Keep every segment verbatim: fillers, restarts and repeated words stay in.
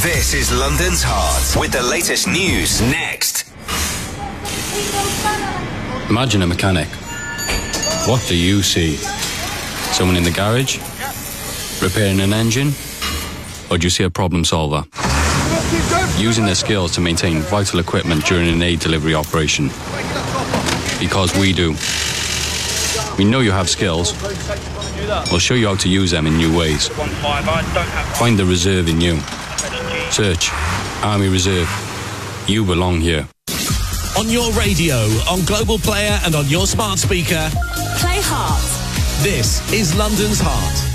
This is London's Heart with the latest news next. Imagine a mechanic. What do you see? Someone in the garage? Repairing an engine? Or do you see a problem solver? Using their skills to maintain vital equipment during an aid delivery operation. Because we do. We know you have skills. We'll show you how to use them in new ways. Find the reserve in you. Search Army Reserve. You belong here. On your radio, on Global Player and on your smart speaker. Play Heart. This is London's Heart.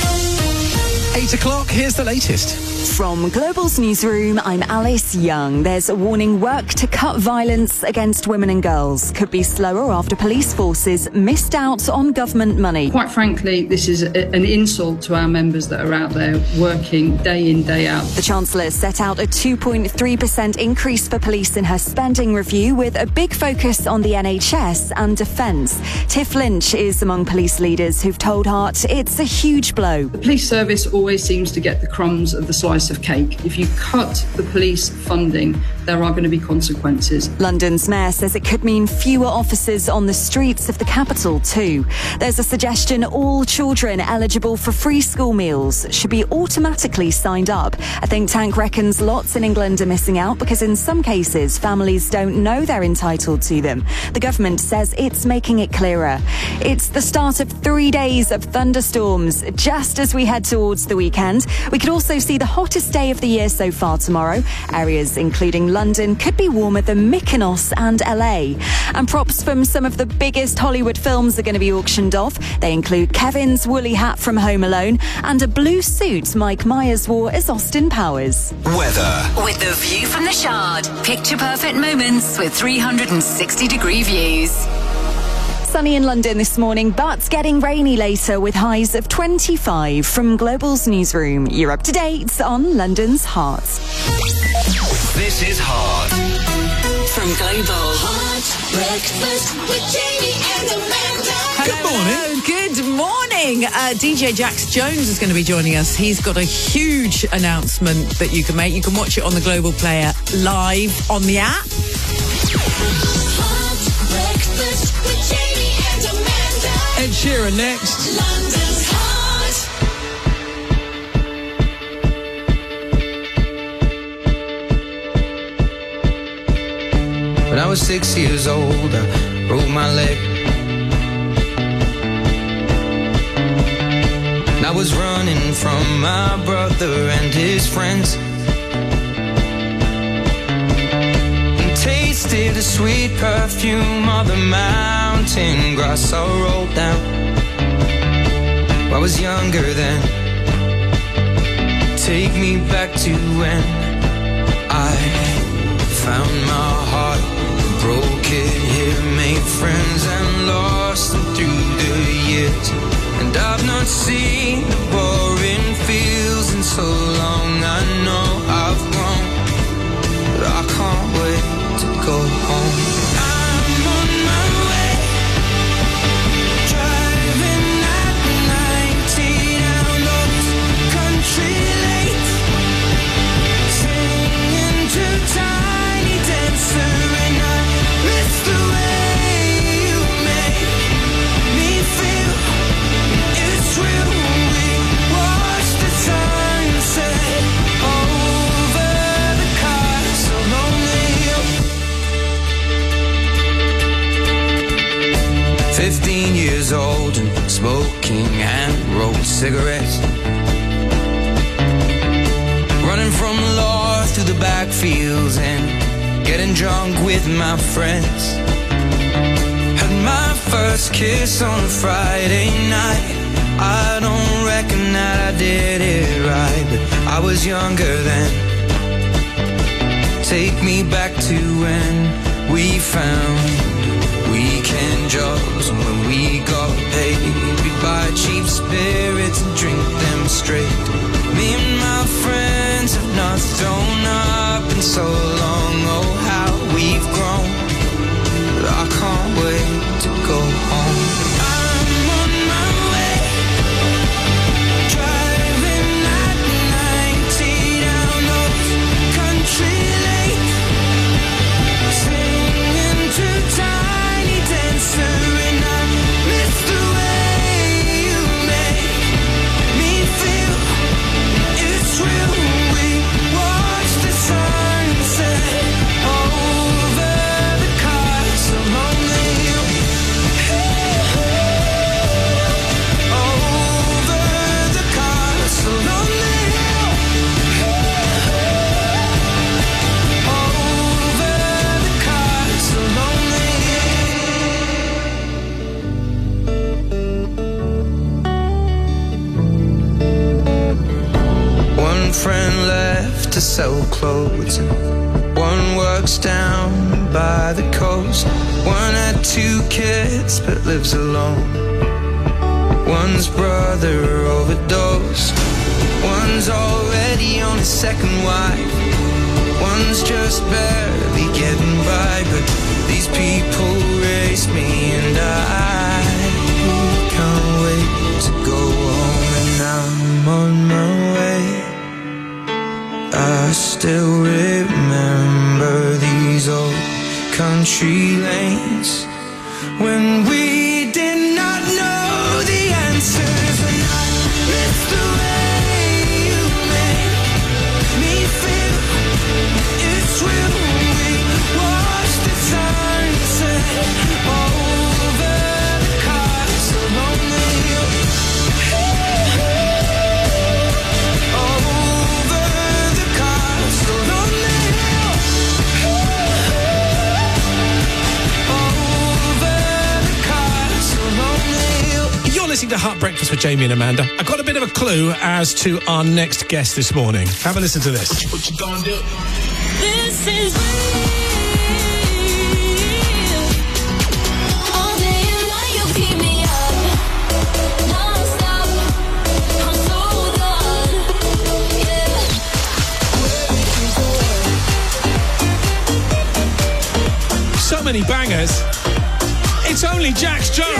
Eight o'clock, here's the latest. From Global's newsroom, I'm Alice Young. There's a warning: work to cut violence against women and girls could be slower after police forces missed out on government money. Quite frankly, this is a, an insult to our members that are out there working day in, day out. The Chancellor set out a two point three percent increase for police in her spending review, with a big focus on the N H S and defence. Tiff Lynch is among police leaders who've told Heart it's a huge blow. The police service always seems to get the crumbs of the slice of cake. If you cut the police funding, there are going to be consequences. London's mayor says it could mean fewer officers on the streets of the capital too. There's a suggestion all children eligible for free school meals should be automatically signed up. A think tank reckons lots in England are missing out because in some cases families don't know they're entitled to them. The government says it's making it clearer. It's the start of three days of thunderstorms just as we head towards the weekend. We could also see the hottest day of the year so far tomorrow. Areas including London could be warmer than Mykonos and L A. And props from some of the biggest Hollywood films are going to be auctioned off. They include Kevin's woolly hat from Home Alone and a blue suit Mike Myers wore as Austin Powers. Weather. With the view from the Shard. Picture perfect moments with three hundred sixty degree views. Sunny in London this morning, but getting rainy later with highs of twenty-five. From Global's newsroom, you're up to date on London's Heart. This is Heart. From Global. Heart Breakfast with Jamie and Amanda. Good morning. Good morning. Uh, D J Jax Jones is going to be joining us. He's got a huge announcement that you can make. You can watch it on the Global Player live on the app. Heart Breakfast with Jamie and Amanda. Ed Sheeran next. London's Heart. When I was six years old, I broke my leg. And I was running from my brother and his friends, and tasted the sweet perfume of the mountain grass I rolled down. I was younger then. Take me back to when I found my heart, broke it here, made friends and lost them through the years. And I've not seen the boring fields in so long. I know I've grown, but I can't wait to go home. I'm on my way, driving at ninety down those country lanes, singing to Tiny Dancer, and I miss the way you make me feel. It's real. We watch the sunset over the castle lonely. Fifteen years old and smoking hand-rolled cigarettes, running from law through the backfields and getting drunk with my friends. Had my first kiss on a Friday night. I don't reckon that I did it right, but I was younger then. Take me back to when we found weekend jobs, and when we got paid, we'd buy cheap spirits and drink them straight. Me and my friends have not thrown up in so long. Oh, how we've grown, but I can't wait to go home. I'm on my way, driving at ninety down those one friend left to sell clothes, and one works down by the coast. One had two kids but lives alone. One's brother overdosed. One's already on his second wife. One's just barely getting by. But these people raised me, and I can't wait to go home. And I'm on my way. I still remember these old country lanes when we did not know the answers. And I miss the way you make me feel. It's real. We watch the sunset over the castle on the hill. Over the castle on the hill. Over the castle on the hill. You're listening to Heart Breakfast with Jamie and Amanda. I got a bit of a clue as to our next guest this morning. Have a listen to this. What you gonna do? This is real. All day and night you keep me up, non-stop. I'm so done. Yeah. So many bangers. It's only Jax Jones.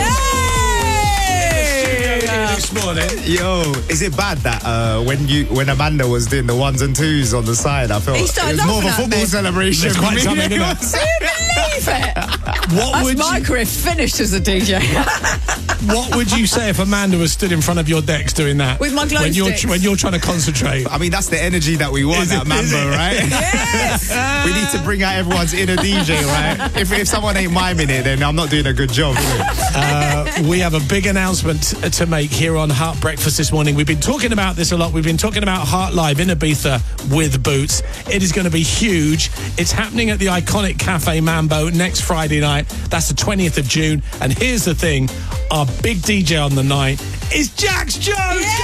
This morning. Yo, is it bad that uh, when you when Amanda was doing the ones and twos on the side, I felt He it started was more of a laughing at football me. celebration. It's quite for me. something, isn't it? Do you believe it? What That's would my you, career finished as a D J. what would you say if Amanda was stood in front of your decks doing that With my glow when you're sticks. when you're trying to concentrate? I mean, that's the energy that we want Is at it- is Mambo, it? right? Yes. We need to bring out everyone's inner D J, right? If, if someone ain't miming it, then I'm not doing a good job. Is it? Uh, we have a big announcement to make here on Heart Breakfast this morning. We've been talking about this a lot. We've been talking about Heart Live in Ibiza with Boots. It is going to be huge. It's happening at the iconic Cafe Mambo next Friday night. That's the twentieth of June. And here's the thing. Our big D J on the night is Jax Jones.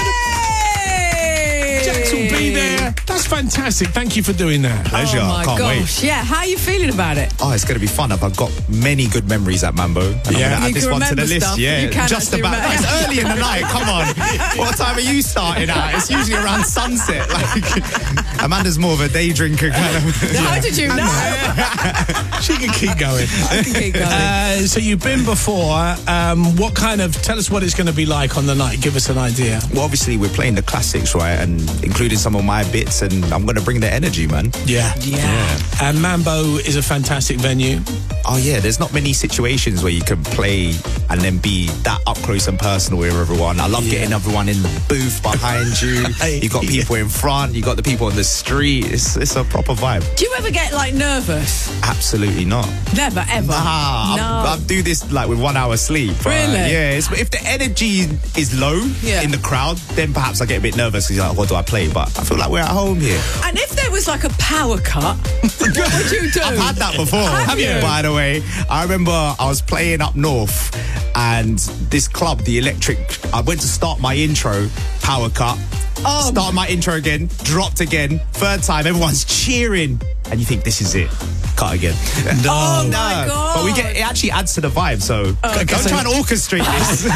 Jax will be there. That's fantastic. Thank you for doing that. Pleasure. Oh my Can't gosh. wait. Yeah, how are you feeling about it? Oh, it's going to be fun. I've got many good memories at Mambo. And I'm Yeah. going to add You this can one to the remember list. stuff. Yeah, You can just actually about. remember. It's early in the night. Come on. What time are you starting at? It's usually around sunset. Like Amanda's more of a day drinker kind of. How did you know? She can keep going. I can keep going. Uh, so you've been before. Um, what kind of? Tell us what it's going to be like on the night. Give us an idea. Well, obviously we're playing the classics, right, and including some of my bits, and I'm going to bring the energy, man. Yeah. Yeah. And Mambo is a fantastic venue. Oh yeah, there's not many situations where you can play and then be that up close and personal with everyone. I love Yeah. getting everyone in the booth behind you. You got people in front, you got the people on the street. It's it's a proper vibe. Do you ever get like nervous? Absolutely not. Never, ever. Nah, no. I, I do this like with one hour sleep. Uh, Really? yeah. It's, if the energy is low Yeah. in the crowd, then perhaps I get a bit nervous because like, what do I play? But I feel like we're at home here. And if there was like a power cut, what would you do? I've had that before. Have you? By the way, I remember I was playing up north, and this club, the Electric. I went to start my intro, power cut. Oh. Start my intro again, dropped again, third time. Everyone's cheering, and you think this is it. Cut again. No. Oh my God. But we get it actually adds to the vibe. So okay. don't try and orchestrate this.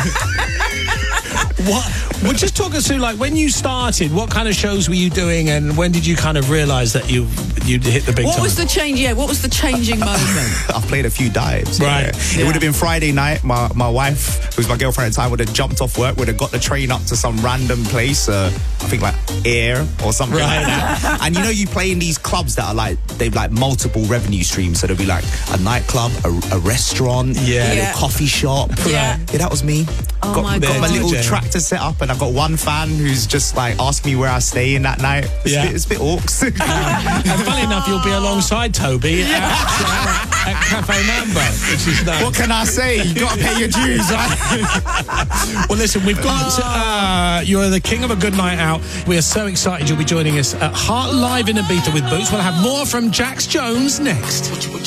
What? Well, just talk us through, like, when you started, what kind of shows were you doing, and when did you kind of realise that you you'd hit the big What time? was the change? Yeah, what was the changing moment? I've played a few dives. Right. yeah. Yeah. It would have been Friday night. My my wife, who's my girlfriend at the time, would have jumped off work, would have got the train up to some random place, uh, I think like Air or something Right. like that. And you know, you play in these clubs that are like, they've like multiple revenue streams. So there'll be like a nightclub, a, a restaurant, Yeah. a little Yeah. coffee shop. Yeah. Yeah, that was me. Oh got my got my God. little D J. tractor set up, and I've got one fan who's just like asking me where I stay in that night. It's, Yeah. a, bit, it's a bit orcs. And funny enough, you'll be alongside Toby at, uh, at Cafe Mambo, which is nice. What can I say? You got to pay your dues, right? Well, listen, we've got uh, you're the king of a good night out. We are so excited you'll be joining us at Heart Live in Ibiza with Boots. We'll have more from Jax Jones next.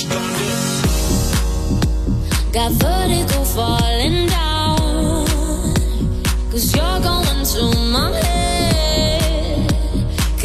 Got vertigo falling down, 'cause you're going to my head.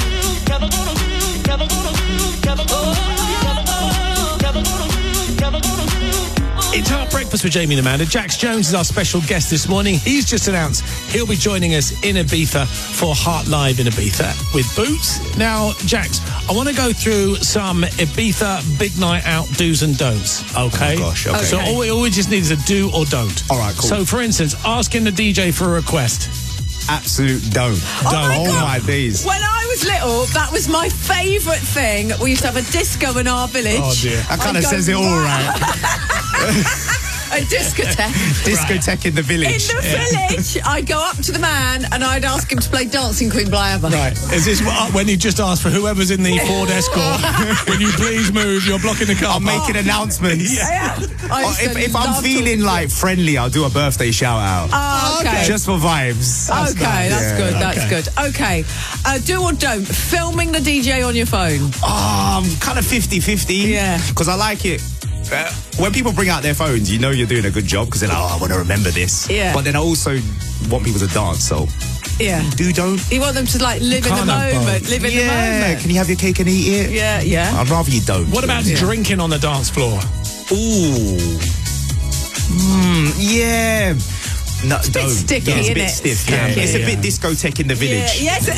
It's Heart Breakfast with Jamie and Amanda. Jax Jones is our special guest this morning. He's just announced he'll be joining us in Ibiza for Heart Live in Ibiza with Boots. Now, Jax, I want to go through some Ibiza big night out do's and don'ts, okay? Oh, gosh, okay. So all we, all we just need is a do or don't. All right, cool. So, for instance, asking the D J for a request. Absolute don't. Oh don't. my Oh God. my days. When I was little, that was my favourite thing. We used to have a disco in our village. Oh, dear. That kind of I'd go says it all, right? A discotheque. Discotheque in the In village. the village, I'd go up to the man and I'd ask him to play Dancing Queen Blythe. Right. Is this what, when you just asked for whoever's in the Ford Escort, will you please move? You're blocking the car. I'm making announcements. Yeah. I Oh, used if to if I'm love feeling talking- like friendly, I'll do a birthday shout out. Oh, okay. Just for vibes. okay, that's Yeah. good. That's Okay. good. Okay, uh, do or don't filming the D J on your phone. Um, kind of fifty-fifty. Yeah. Because I like it. Uh, when people bring out their phones, you know you're doing a good job because then, oh, I want to remember this. Yeah. But then I also want people to dance, so Yeah, do, don't. you want them to like live in the can't have moment, both. live in the Yeah. moment. Can you have your cake and eat it? Yeah, yeah. I'd rather you don't. What about drinking on the dance floor? Ooh. Mm, yeah. No, a bit don't. sticky, It's a innit? bit stiff. Yeah. Can be, It's a bit yeah. discotheque in the village. Yeah, yes.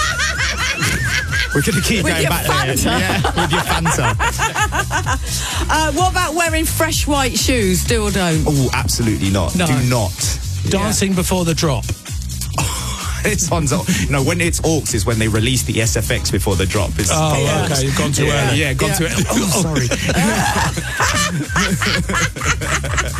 We're going to keep With going your back Fanta. there. Yeah, with your Fanta. Uh, what about wearing fresh white shoes? Do or don't? Oh, absolutely not. No. Do not. Dancing before the drop. It's on. No, when it's Orcs is when they release the S F X before the drop. It's, Oh, Yeah. okay. You've gone too yeah, early. yeah, gone Yeah. to it. Oh, sorry.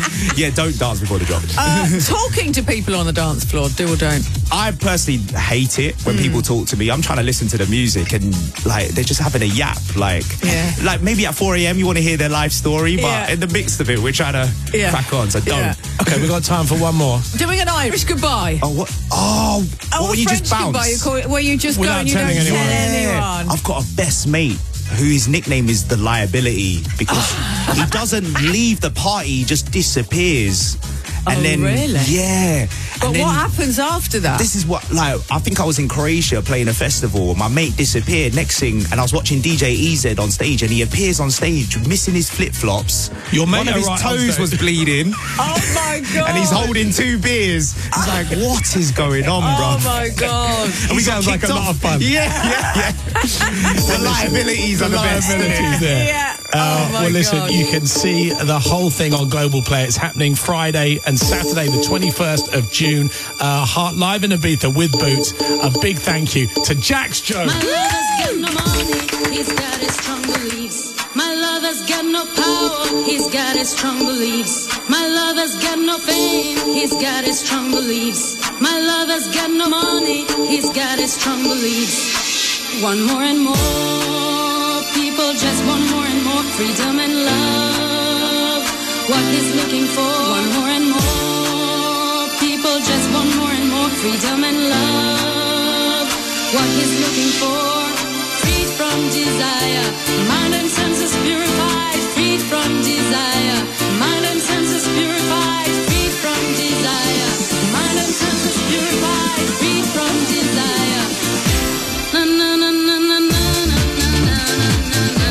yeah, don't dance before the drop. Uh, talking to people on the dance floor, do or don't? I personally hate it when Mm. people talk to me. I'm trying to listen to the music and like they're just having a yap. Like, Yeah. like maybe at four a.m. you want to hear their life story, but Yeah. in the midst of it, we're trying to Yeah. crack on. So don't. Yeah. Okay, we've got time for one more. Doing an Irish goodbye. Oh, what? Oh, Oh, what, a you French just bounce? goodbye, you call it, where you just go Without and you don't telling anyone. tell Yeah. anyone. I've got a best mate whose nickname is the liability because he doesn't leave the party, he just disappears. And Oh, then, really? yeah. But And then, what happens after that? This is what, like, I think I was in Croatia playing a festival. My mate disappeared. Next thing, and I was watching D J E Z on stage, and he appears on stage missing his flip flops. Your mate One of his arrived on toes stage. was bleeding. Oh my god! And he's holding two beers. He's like, what is going on, bro? Oh my god! And we got Sounds like kicked a lot off. of fun. Yeah, yeah, yeah. The liabilities are the best. isn't it? Liabilities there. Yeah. Uh, oh my well, listen, god! you can see the whole thing on Global Play. It's happening Friday and Saturday, the twenty-first of June. Uh, Heart Live in Ibiza with Boots. A big thank you to Jax Jones. My lover's got no money, he's got his strong beliefs. My lover's got no power, he's got his strong beliefs. My lover's got no fame, he's got his strong beliefs. My lover's got no money, he's got his strong beliefs. One more and more people just want more and more freedom and love. What he's looking for, one more and more people just want more and more freedom and love. What he's looking for, freed from desire, mind and senses purified, freed from desire, mind and senses purified, freed from desire, mind and senses purified, freed from desire. Na na na na na na na na na na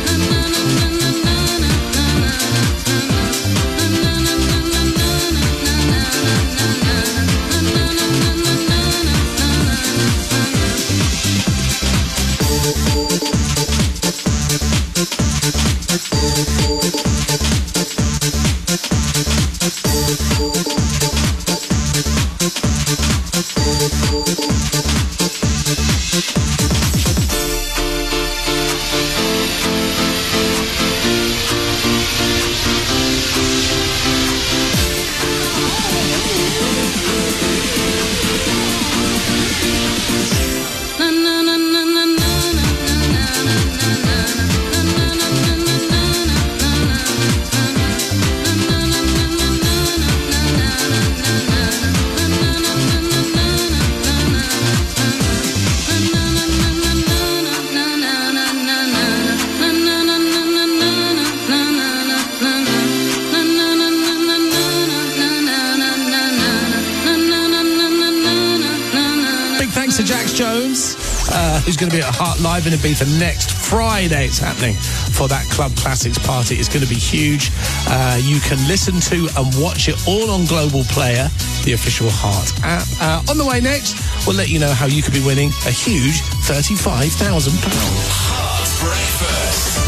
To Jax Jones, uh, who's going to be at Heart Live in Ibiza next Friday. It's happening for that Club Classics party. It's going to be huge. Uh, you can listen to and watch it all on Global Player, the official Heart app. Uh, on the way next, we'll let you know how you could be winning a huge thirty-five thousand pounds. Heart Breakfast.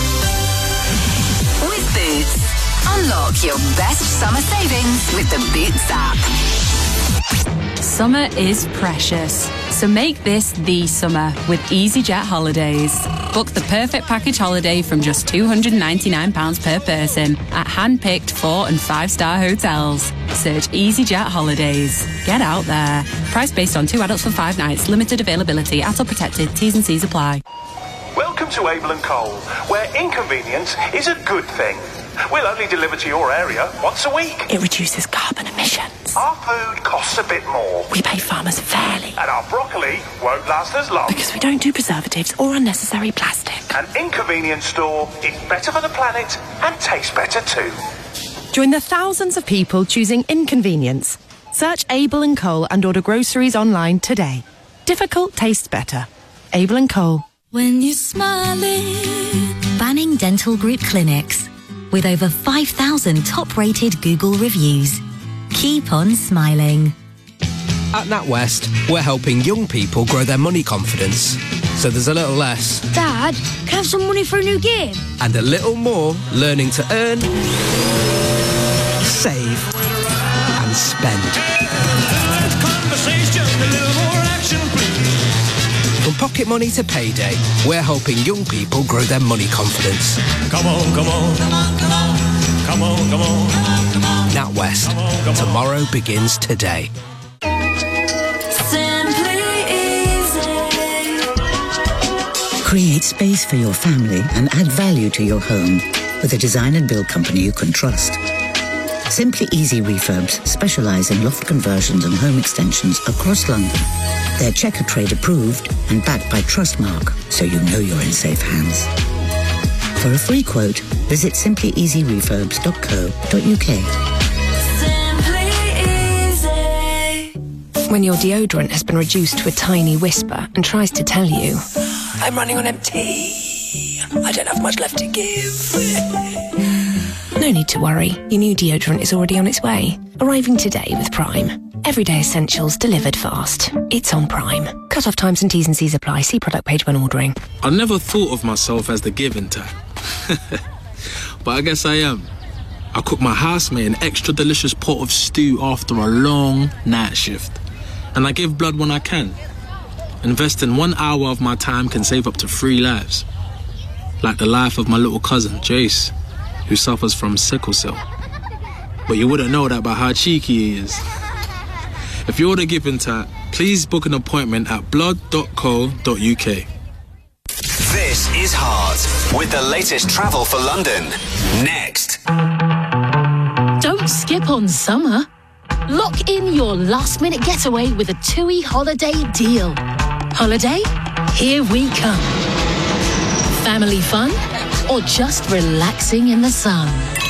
With Boots. Unlock your best summer savings with the Boots app. Summer is precious, so make this the summer with EasyJet Holidays. Book the perfect package holiday from just two hundred ninety-nine pounds per person at hand-picked four and five-star hotels. Search EasyJet Holidays. Get out there. Price based on two adults for five nights. Limited availability. A T O protected. T's and C's apply. Welcome to Abel and Cole, where inconvenience is a good thing. We'll only deliver to your area once a week. It reduces carbon emissions. Our food costs a bit more. We pay farmers fairly. And our broccoli won't last as long. Because we don't do preservatives or unnecessary plastic. An inconvenience store is better for the planet and tastes better too. Join the thousands of people choosing inconvenience. Search Abel and Cole and order groceries online today. Difficult tastes better. Abel and Cole. When you're smiling. Banning Dental Group Clinics. With over five thousand top-rated Google reviews. Keep on smiling. At NatWest, we're helping young people grow their money confidence. So there's a little less. Dad, can I have some money for a new game? And a little more learning to earn, save, and spend. From pocket money to payday, we're helping young people grow their money confidence. Come on, come on. Come on, come on. Come on, come on. West. Tomorrow begins today. Create space for your family and add value to your home with a design and build company you can trust. Simply Easy Refurbs specialise in loft conversions and home extensions across London. They're Checker Trade approved and backed by Trustmark, so you know you're in safe hands. For a free quote, visit simply easy refurbs dot co dot uk. When your deodorant has been reduced to a tiny whisper and tries to tell you, I'm running on empty, I don't have much left to give. No need to worry, your new deodorant is already on its way. Arriving today with Prime. Everyday essentials delivered fast. It's on Prime. Cut-off times and T's and C's apply. See product page when ordering. I never thought of myself as the giving type. But I guess I am. I cook my housemate an extra delicious pot of stew after a long night shift. And I give blood when I can. Investing one hour of my time can save up to three lives. Like the life of my little cousin, Jace, who suffers from sickle cell. But you wouldn't know that by how cheeky he is. If you're the giving type, please book an appointment at blood dot co dot uk. This is Heart, with the latest travel for London. Next. Don't skip on summer. Lock in your last-minute getaway with a TUI holiday deal. Holiday? Here we come. Family fun? Or just relaxing in the sun?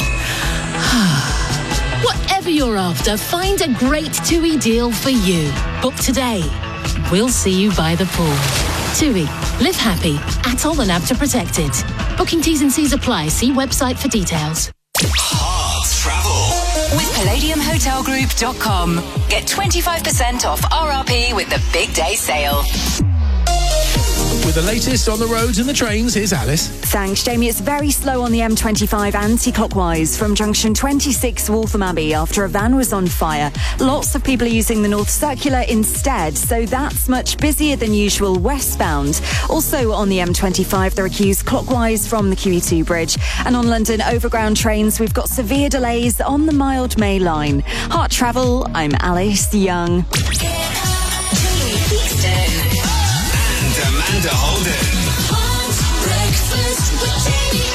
Whatever you're after, find a great TUI deal for you. Book today. We'll see you by the pool. TUI. Live happy. Atoll and ABTA protected. Booking T's and C's apply. See website for details. Heart Travel. With palladium hotel group dot com. Get twenty-five percent off R R P with the big day sale. With the latest on the roads and the trains, here's Alice. Thanks, Jamie. It's very slow on the M twenty-five anti-clockwise from junction twenty-six Waltham Abbey after a van was on fire. Lots of people are using the North Circular instead, so that's much busier than usual westbound. Also on the M twenty-five, there are queues clockwise from the Q E two bridge. And on London Overground trains, we've got severe delays on the Mild May line. Heart Travel, I'm Alice Young. Amanda Holden. Breakfast with Jamie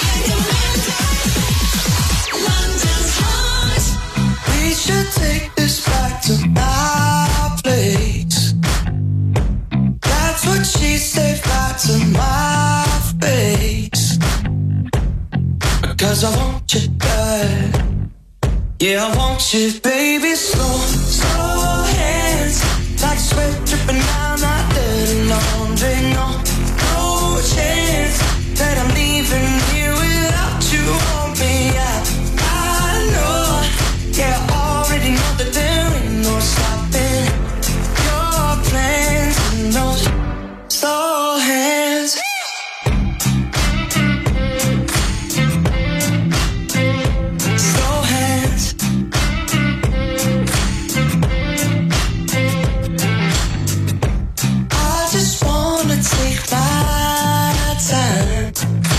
and Amanda. London's Heart. We should take this back to my place. That's what she said right to my face. Cause I want you bad. Yeah, I want you, baby. Slow, slow hands, like sweat dripping down my dirty laundry. No, no chance that I'm leaving here without you on me. I, I know, yeah, I already know that there ain't no stopping your plans and those slow hands. Slow hands. I just wanna take my time.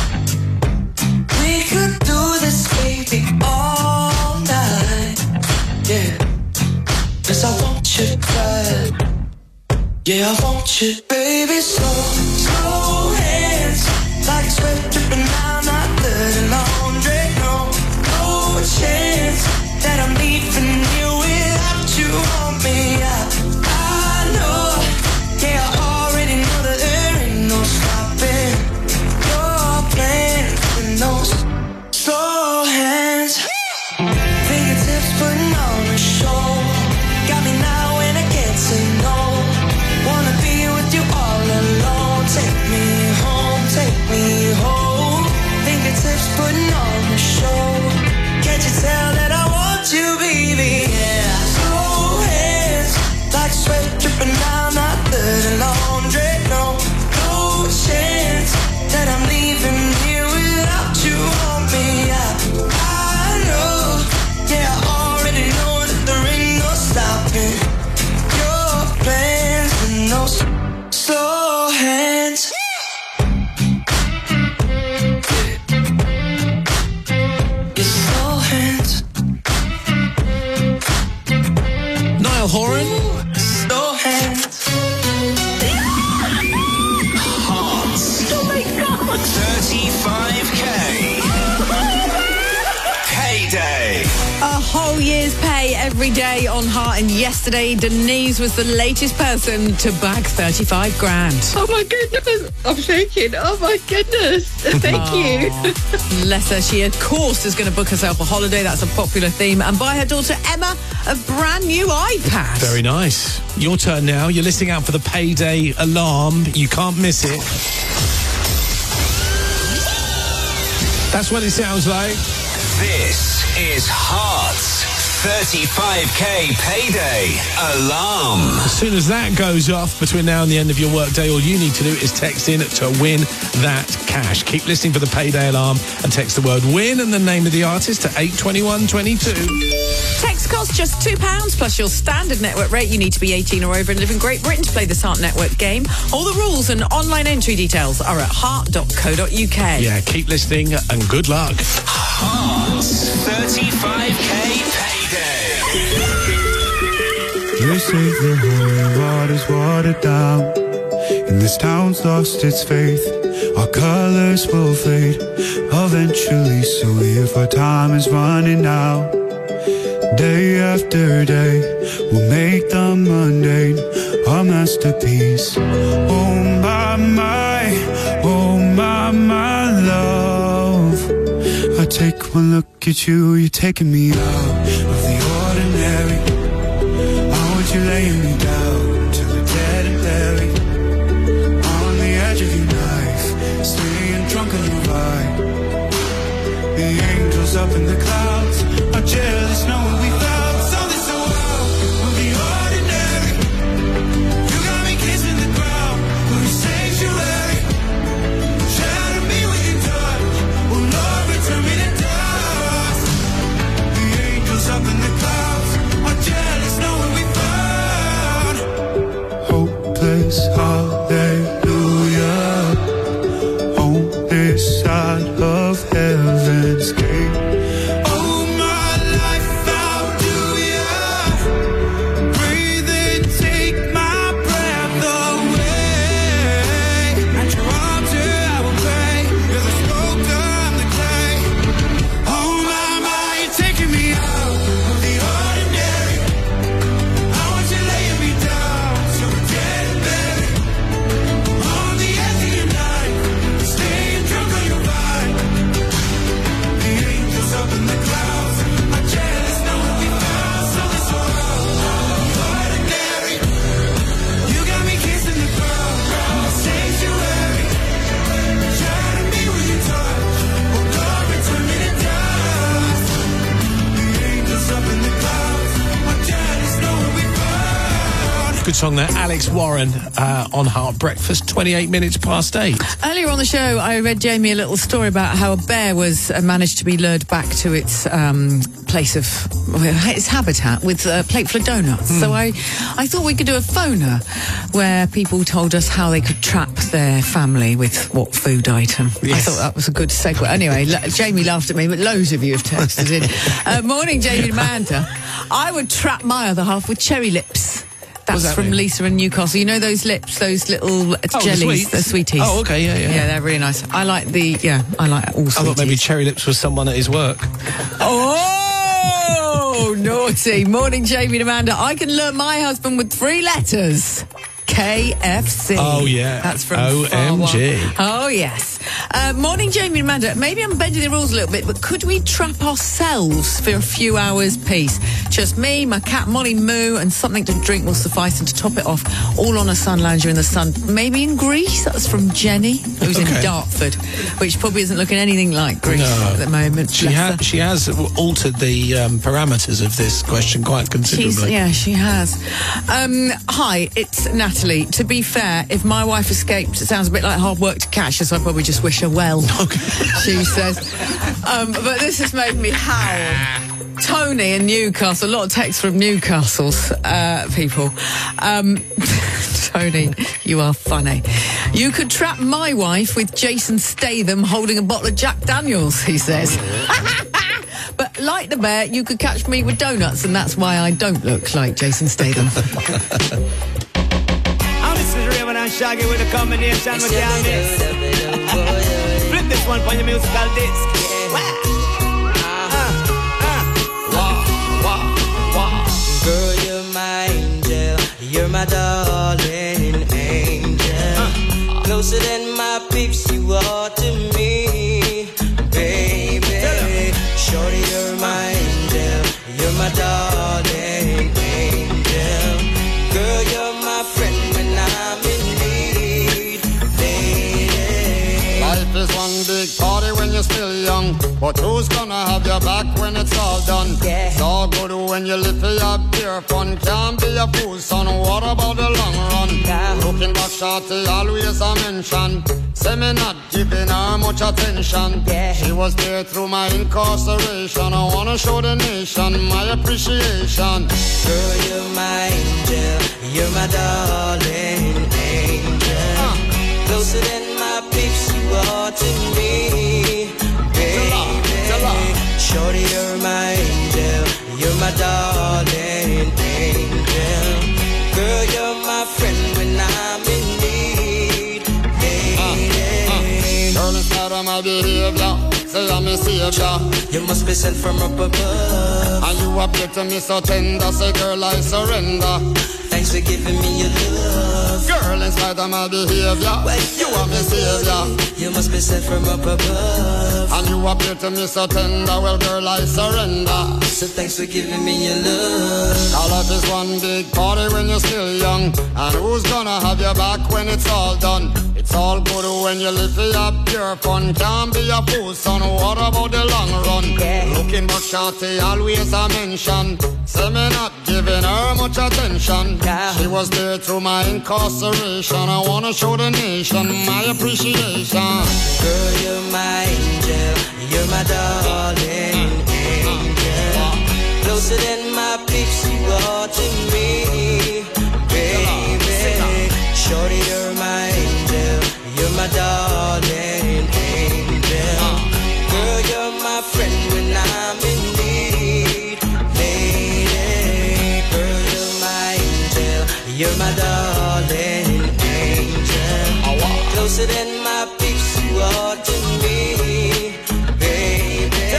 We could do this, baby, all night. Yeah, cause I want you bad. Yeah, I want you, baby. Slow, slow hands, like sweat dripping down my dirty laundry. No, no chance that I'm leaving you without you on me. I, I know, yeah, I already know that there ain't no stopping your plans and those slow hands. Fingertips putting on a show, got me now and I can't say no. Wanna be with you all alone Niall Horan. No hands. Hearts. Oh my God. thirty-five K. Payday. A whole year's pay every day on Heart, and yesterday Denise was the latest person to bag thirty-five grand. Oh my goodness, I'm shaking. Oh my goodness. Thank you. Bless her. She, of course, is going to book herself a holiday. That's a popular theme. And buy her daughter Emma a brand new iPad. Very nice. Your turn now. You're listening out for the payday alarm. You can't miss it. That's what it sounds like. This is Heart's thirty-five K Payday Alarm. As soon as that goes off between now and the end of your workday, all you need to do is text in to win that cash. Keep listening for the payday alarm and text the word win and the name of the artist to eight twenty-one twenty-two. Text costs just two pounds plus your standard network rate. You need to be eighteen or over and live in Great Britain to play this Heart Network game. All the rules and online entry details are at heart dot co dot uk. Yeah, keep listening and good luck. Heart's thirty-five K Payday. They say the holy water's watered down, and this town's lost its faith. Our colors will fade eventually, so if our time is running out, day after day, we'll make the mundane our masterpiece. Oh my, my, oh my, my love. I take one look at you, you're taking me out of the ordinary. I want you laying me down till we're dead and buried, on the edge of your knife, staying drunk on your vibe. The angels up in the clouds are jealous knowing we found something so wild of the ordinary. You got me kissing the ground for your sanctuary. Shatter me with your touch, oh Lord, return me to dust. The angels up in the clouds are jealous knowing we found hopeless hallelujah on this side of heaven's gate. Oh my life, how do ya breathe and take my breath away? At your arms here I will pray. You're the sculptor, I'm the clay. Oh my, my, you're taking me out of the ordinary. I want you laying me down so we're dead and buried, on the edge of your night, staying drunk on your vine. The angels up in the clouds are jealous knowing we found something so ordinary. You got me kissing the ground, my sanctuary. Shatter me with your touch, oh Lord, return me to dust. The angels up in the clouds are jealous knowing we found. Good song there, Alex Warren uh, on Heart Breakfast, twenty-eight minutes past eight. Earlier on the show, I read Jamie a little story about how a bear was uh, managed to be lured back to its um, place of well, its habitat with a plate full of donuts. So I, I thought we could do a phoner where people told us how they could trap their family with what food item. I Yes. thought that was a good segue. Anyway, lo- Jamie laughed at me, but loads of you have texted in. Uh, morning, Jamie and Amanda. I would trap my other half with cherry lips. That's that from mean? Lisa in Newcastle. You know those lips, those little uh, Oh, the jellies, sweets? the sweeties. Oh, okay, yeah, yeah. Yeah, they're really nice. I like the, yeah, I like all sweeties. I thought maybe Cherry Lips was someone at his work. Oh, naughty. Morning, Jamie and Amanda. I can lure my husband with three letters. K F C. Oh, yeah. That's from O M G. Far One. Oh, yes. Uh, morning, Jamie and Amanda. Maybe I'm bending the rules a little bit, but could we trap ourselves for a few hours peace? Just me, my cat Molly Moo, and something to drink will suffice. And to top it off, all on a sun lounger in the sun. Maybe in Greece? That's from Jenny, who's Okay. in Dartford, which probably isn't looking anything like Greece No. at the moment. She, Bless ha- her. she has altered the um, parameters of this question quite considerably. She's, yeah, she has. Um, hi, it's Natalie. To be fair, if my wife escaped, it sounds a bit like hard work to catch her, so I'd probably just wish her well, she says. Um, but this has made me howl. Tony in Newcastle, a lot of texts from Newcastle's uh, people. Um, Tony, you are funny. You could trap my wife with Jason Statham holding a bottle of Jack Daniels, he says. But like the bear, you could catch me with donuts, and that's why I don't look like Jason Statham. Oh, this is Raymond and Shaggy with a combination with y'all this. Flip this one for your musical disc. Wow. Girl, you're my angel, you're my darling angel. Uh, Closer than my peeps, you are to me, baby. Shorty, you're my angel, you're my darling angel. Girl, you're my friend when I'm in need, baby. Life is one big party when you're still young, but who's gonna have your back when it's all done? Yeah. It's all good when you live for your pure fun. Can't be a fool, son. What about the long run? Yeah. Looking back, shorty, always a mention. Say me not giving her much attention. Yeah. She was there through my incarceration. I wanna show the nation my appreciation. Girl, you're my angel, you're my darling angel. Uh. Closer than my peeps, you are to me, baby. Shorty, you're my angel, you're my darling angel. Girl, you're my friend when I'm in need, baby. Uh, uh. Girl, it's not on my behavior. Say I'm a savior. You must be sent from up above. And you appear to me so tender. Say, girl, I surrender. Thanks for giving me your love. Girl, in spite of my behavior, well, you are my savior. You must be sent from up above. And you appear to me so tender. Well, girl, I surrender. So thanks for giving me your love. All life is one big party when you're still young. And who's gonna have your back when it's all done? It's all good when you live for your pure fun. Can't be a fool, son. What about the long run? Yeah. Looking back, shorty, always a mention. Say me not giving her much attention. Yeah. She was there through my incarceration. I wanna show the nation my appreciation. Girl, you're my angel, you're my darling angel. Closer than my peeps, you are to me, baby. Shorty, you're my angel, you're my darling angel. Girl, you're my friend when I'm in need, lady. Girl, you're my angel, you're my darling angel. Closer than my peeps, you are to me, baby.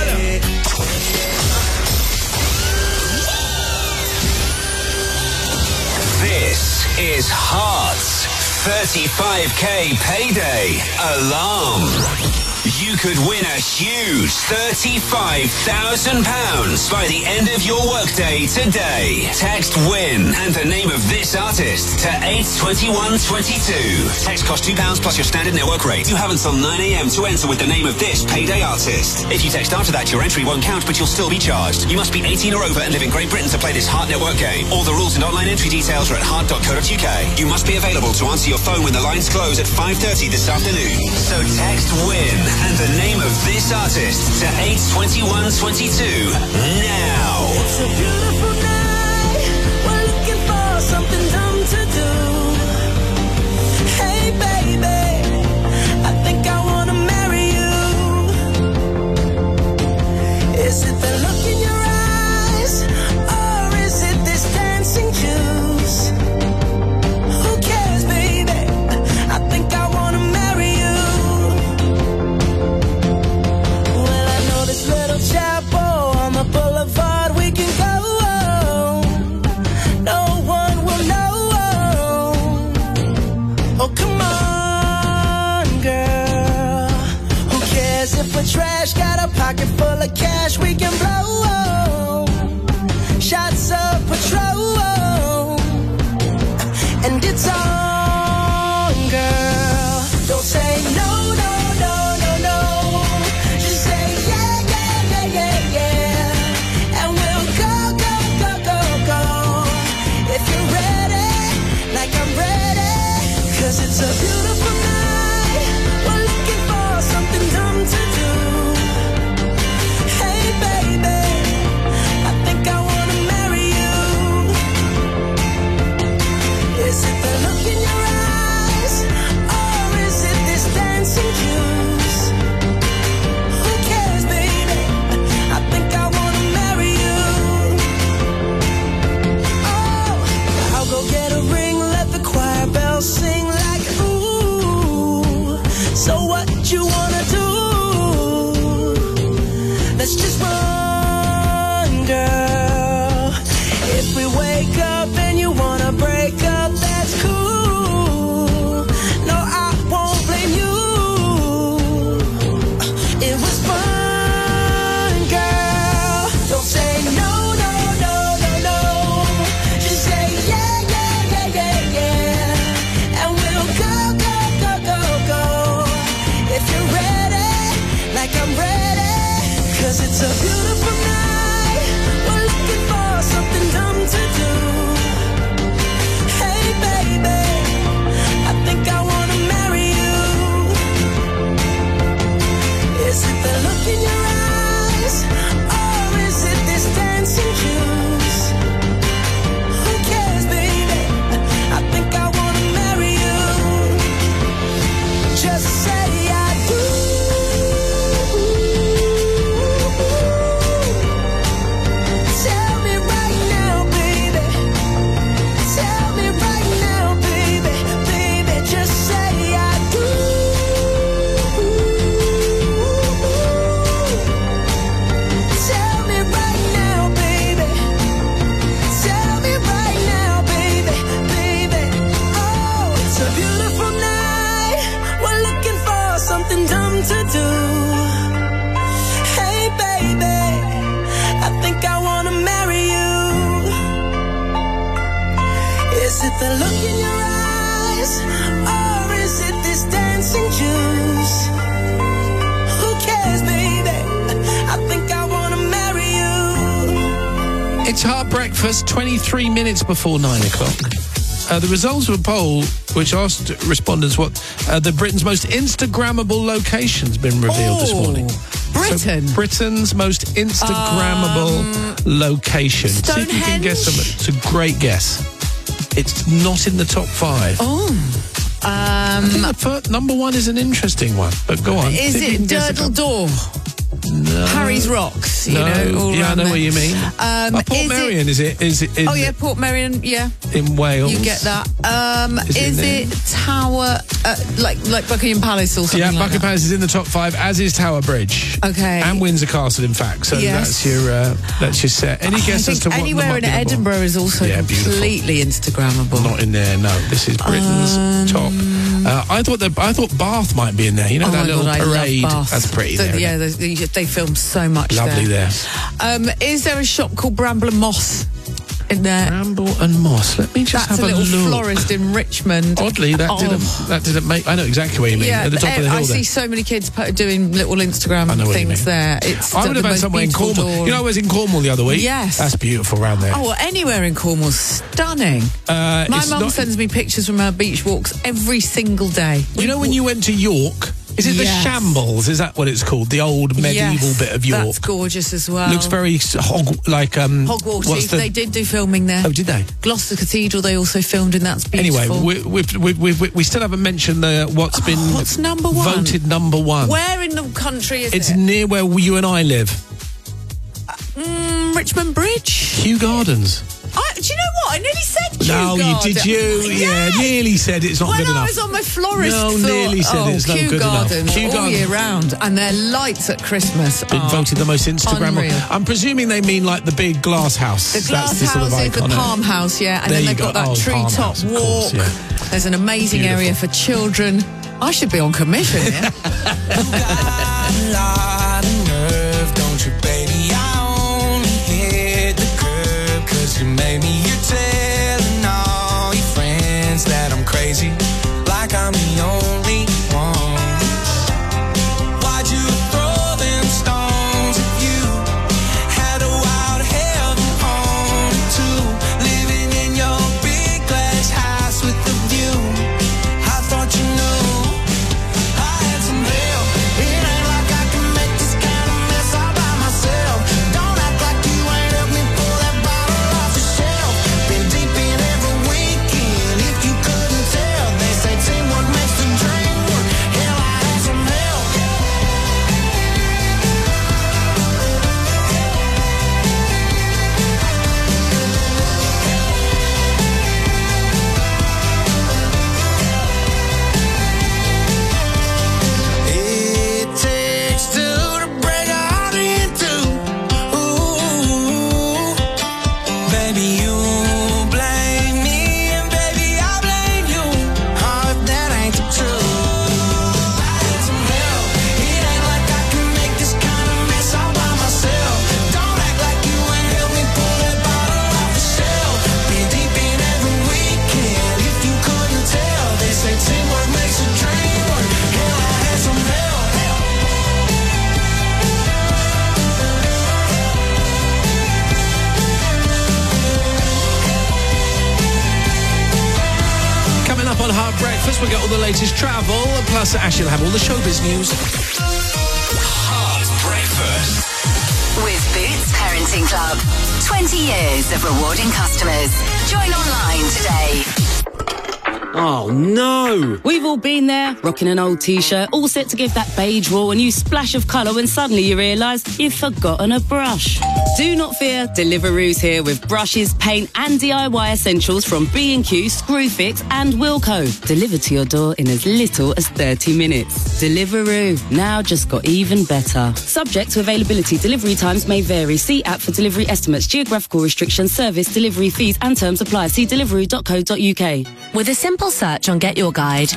This is Hearts thirty-five K Payday Alarm. You could win a huge thirty-five thousand pounds by the end of your workday today. Text WIN and the name of this artist to eight two one two two. Text costs two pounds plus your standard network rate. You have until nine a m to enter with the name of this payday artist. If you text after that, your entry won't count, but you'll still be charged. You must be eighteen or over and live in Great Britain to play this Heart Network game. All the rules and online entry details are at heart dot co dot u k. You must be available to answer your phone when the lines close at five thirty this afternoon. So text WIN and the name of this artist to eight two one two two now. It's a beautiful night. We're looking for something dumb to do. Hey, baby, I think I want to marry you. Is it the look in your eyes, or is it this dancing juice? Who cares, baby? I think I want to marry you. Well, I know this little chapel on the boulevard. We can go the look in your eyes, or is it this dancing juice? Who cares, baby? I think I wanna marry you. It's Heart Breakfast, twenty-three minutes before nine o'clock. Uh, the results of a poll which asked respondents what uh, the Britain's most Instagrammable location's been revealed this morning. Britain? So Britain's most Instagrammable Um, location. See if you can guess something. It's a great guess. It's not in the top five. Oh. I Um, think the fir- number one is an interesting one, but go on. is See if you it can guess a Durdle Door? No. Harry's Rocks, you no. know. All yeah, I around know there. what you mean. Um, oh, Port is Merion, is it? Is it? It, In, oh yeah, Port Merion. Yeah, in Wales. you get that. Um, Is is it it, in there? Tower, uh, like like Buckingham Palace or something Yeah, like Buckingham that? Palace is in the top five, as is Tower Bridge. Okay. And Windsor Castle, in fact. So Yes. that's your uh, that's your set. Any I guess as think to what anywhere might in be number one? Edinburgh is also Yeah, beautiful. completely Instagrammable. Not in there. No, this is Britain's Um, top. Uh, I thought that I thought Bath might be in there. You know Oh that my little God, I love parade. Bath. That's pretty. So, there, yeah, isn't they, they film so much it? Lovely there. Um, is there a shop called Bramble and Moss in there? Bramble and Moss. Let me just That's have a a, little look. florist in Richmond. Oddly, that Oh. didn't that didn't make. I know exactly what you mean. Yeah, At the top of the I hill see there. so many kids po- doing little Instagram I know what you things mean. there. It's I the- would the have had most somewhere in beautiful Cornwall. door. You know, I was in Cornwall the other week. Yes. That's beautiful around there. Oh, well, anywhere in Cornwall's stunning. Uh, My it's mum not- sends me pictures from her beach walks every single day. You know when you went to York? Is it Yes. the Shambles? Is that what it's called? The old medieval Yes, bit of York. That's gorgeous as well. Looks very s- hog like um. Hogwarts. What's the, They did do filming there. Oh, did they? Gloucester Cathedral, they also filmed in. That's Anyway, beautiful. we, we've, we've, we've, we still haven't mentioned the what's been what's number one? voted number one. Where in the country is It's it? near where you and I live. Mm, Richmond Bridge. Kew Gardens. I, do you know what? I nearly said Kew No, you Garden. did you? Yeah, nearly said it's not when good I enough. was on my florist No, thought, nearly said oh, it's not Kew good enough. Gardens Kew all Gardens. year round, and their lights at Christmas Been are voted the most Instagrammable. unreal. I'm presuming they mean like the big glass house. The glass That's the sort of house is the icon, palm house, yeah, and There then you they've go. got that Oh, palm treetop house, of walk. course, yeah. There's an amazing Beautiful. area for children. I should be on commission here. lot of nerve, don't you, baby? I only hit the curb 'cause you made me. You're telling all your friends that I'm crazy, like I'm the only one. Why'd you throw them stones if you had a wild heaven on it too? Living in your big glass house with the view. I thought you knew I had some help. It ain't like I can make this kind of mess all by myself. Don't act like you ain't helped me pull that bottle off the shelf. Been deep in every weekend, if you couldn't tell. They say teamwork makes the dream work. Hell, I had some help. It takes two to break a heart in two. Ooh, baby, you blame me, and baby, I blame you. Oh, if that ain't the truth, I had some help. It ain't like I can make this kind of mess all by myself. Don't act like you ain't helped me pull that bottle off the shelf. Been deep in every weekend, if you couldn't tell. They say teamwork makes a dream work. Hell, I had some help. Coming up on Heart Breakfast, we'll get all the latest travel, plus Ashley will have all the showbiz news. Heart Breakfast. With Boots Parenting Club. twenty years of rewarding customers. Join online today. Oh no! We've all been there, rocking an old t-shirt, all set to give that beige wall a new splash of colour when suddenly you realise you've forgotten a brush. Do not fear, Deliveroo's here with brushes, paint and D I Y essentials from B and Q, Screwfix and Wilko. Delivered to your door in as little as thirty minutes. Deliveroo, now just got even better. Subject to availability, delivery times may vary. See app for delivery estimates, geographical restrictions, service, delivery fees and terms apply. See deliveroo dot co dot uk. With a simple search on Get Your Guide,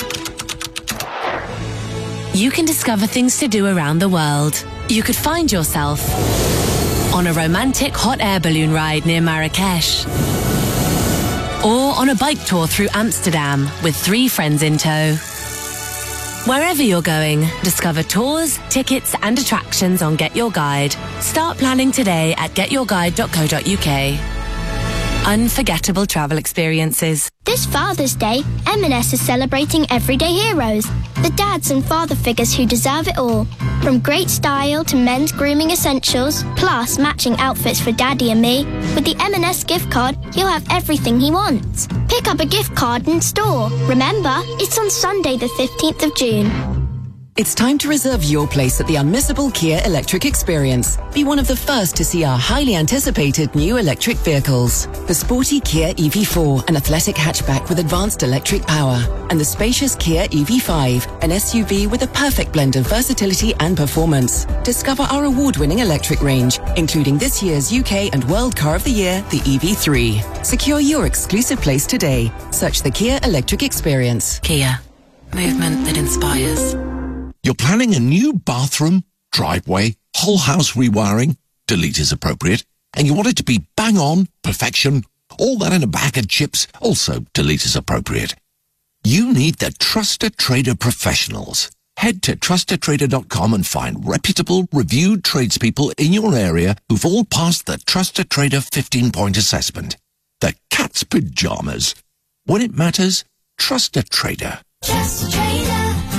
you can discover things to do around the world. You could find yourself on a romantic hot air balloon ride near Marrakesh. Or on a bike tour through Amsterdam with three friends in tow. Wherever you're going, discover tours, tickets and attractions on Get Your Guide. Start planning today at get your guide dot co dot uk. Unforgettable travel experiences. This Father's Day, M and S is celebrating everyday heroes, the dads and father figures who deserve it all. From great style to men's grooming essentials, plus matching outfits for Daddy and me, with the M and S gift card, he'll have everything he wants. Pick up a gift card in store. Remember, it's on Sunday the fifteenth of June. It's time to reserve your place at the unmissable Kia Electric Experience. Be one of the first to see our highly anticipated new electric vehicles. The sporty Kia E V four, an athletic hatchback with advanced electric power. And the spacious Kia E V five, an S U V with a perfect blend of versatility and performance. Discover our award-winning electric range, including this year's U K and World Car of the Year, the E V three. Secure your exclusive place today. Search the Kia Electric Experience. Kia. Movement that inspires. You're planning a new bathroom, driveway, whole house rewiring, delete is appropriate, and you want it to be bang on, perfection, all that in a bag of chips, also delete is appropriate. You need the Trusted Trader professionals. Head to trusted trader dot com and find reputable, reviewed tradespeople in your area who've all passed the Trusted Trader fifteen-point assessment. The cat's pajamas. When it matters, trust a trader. Trust Trader.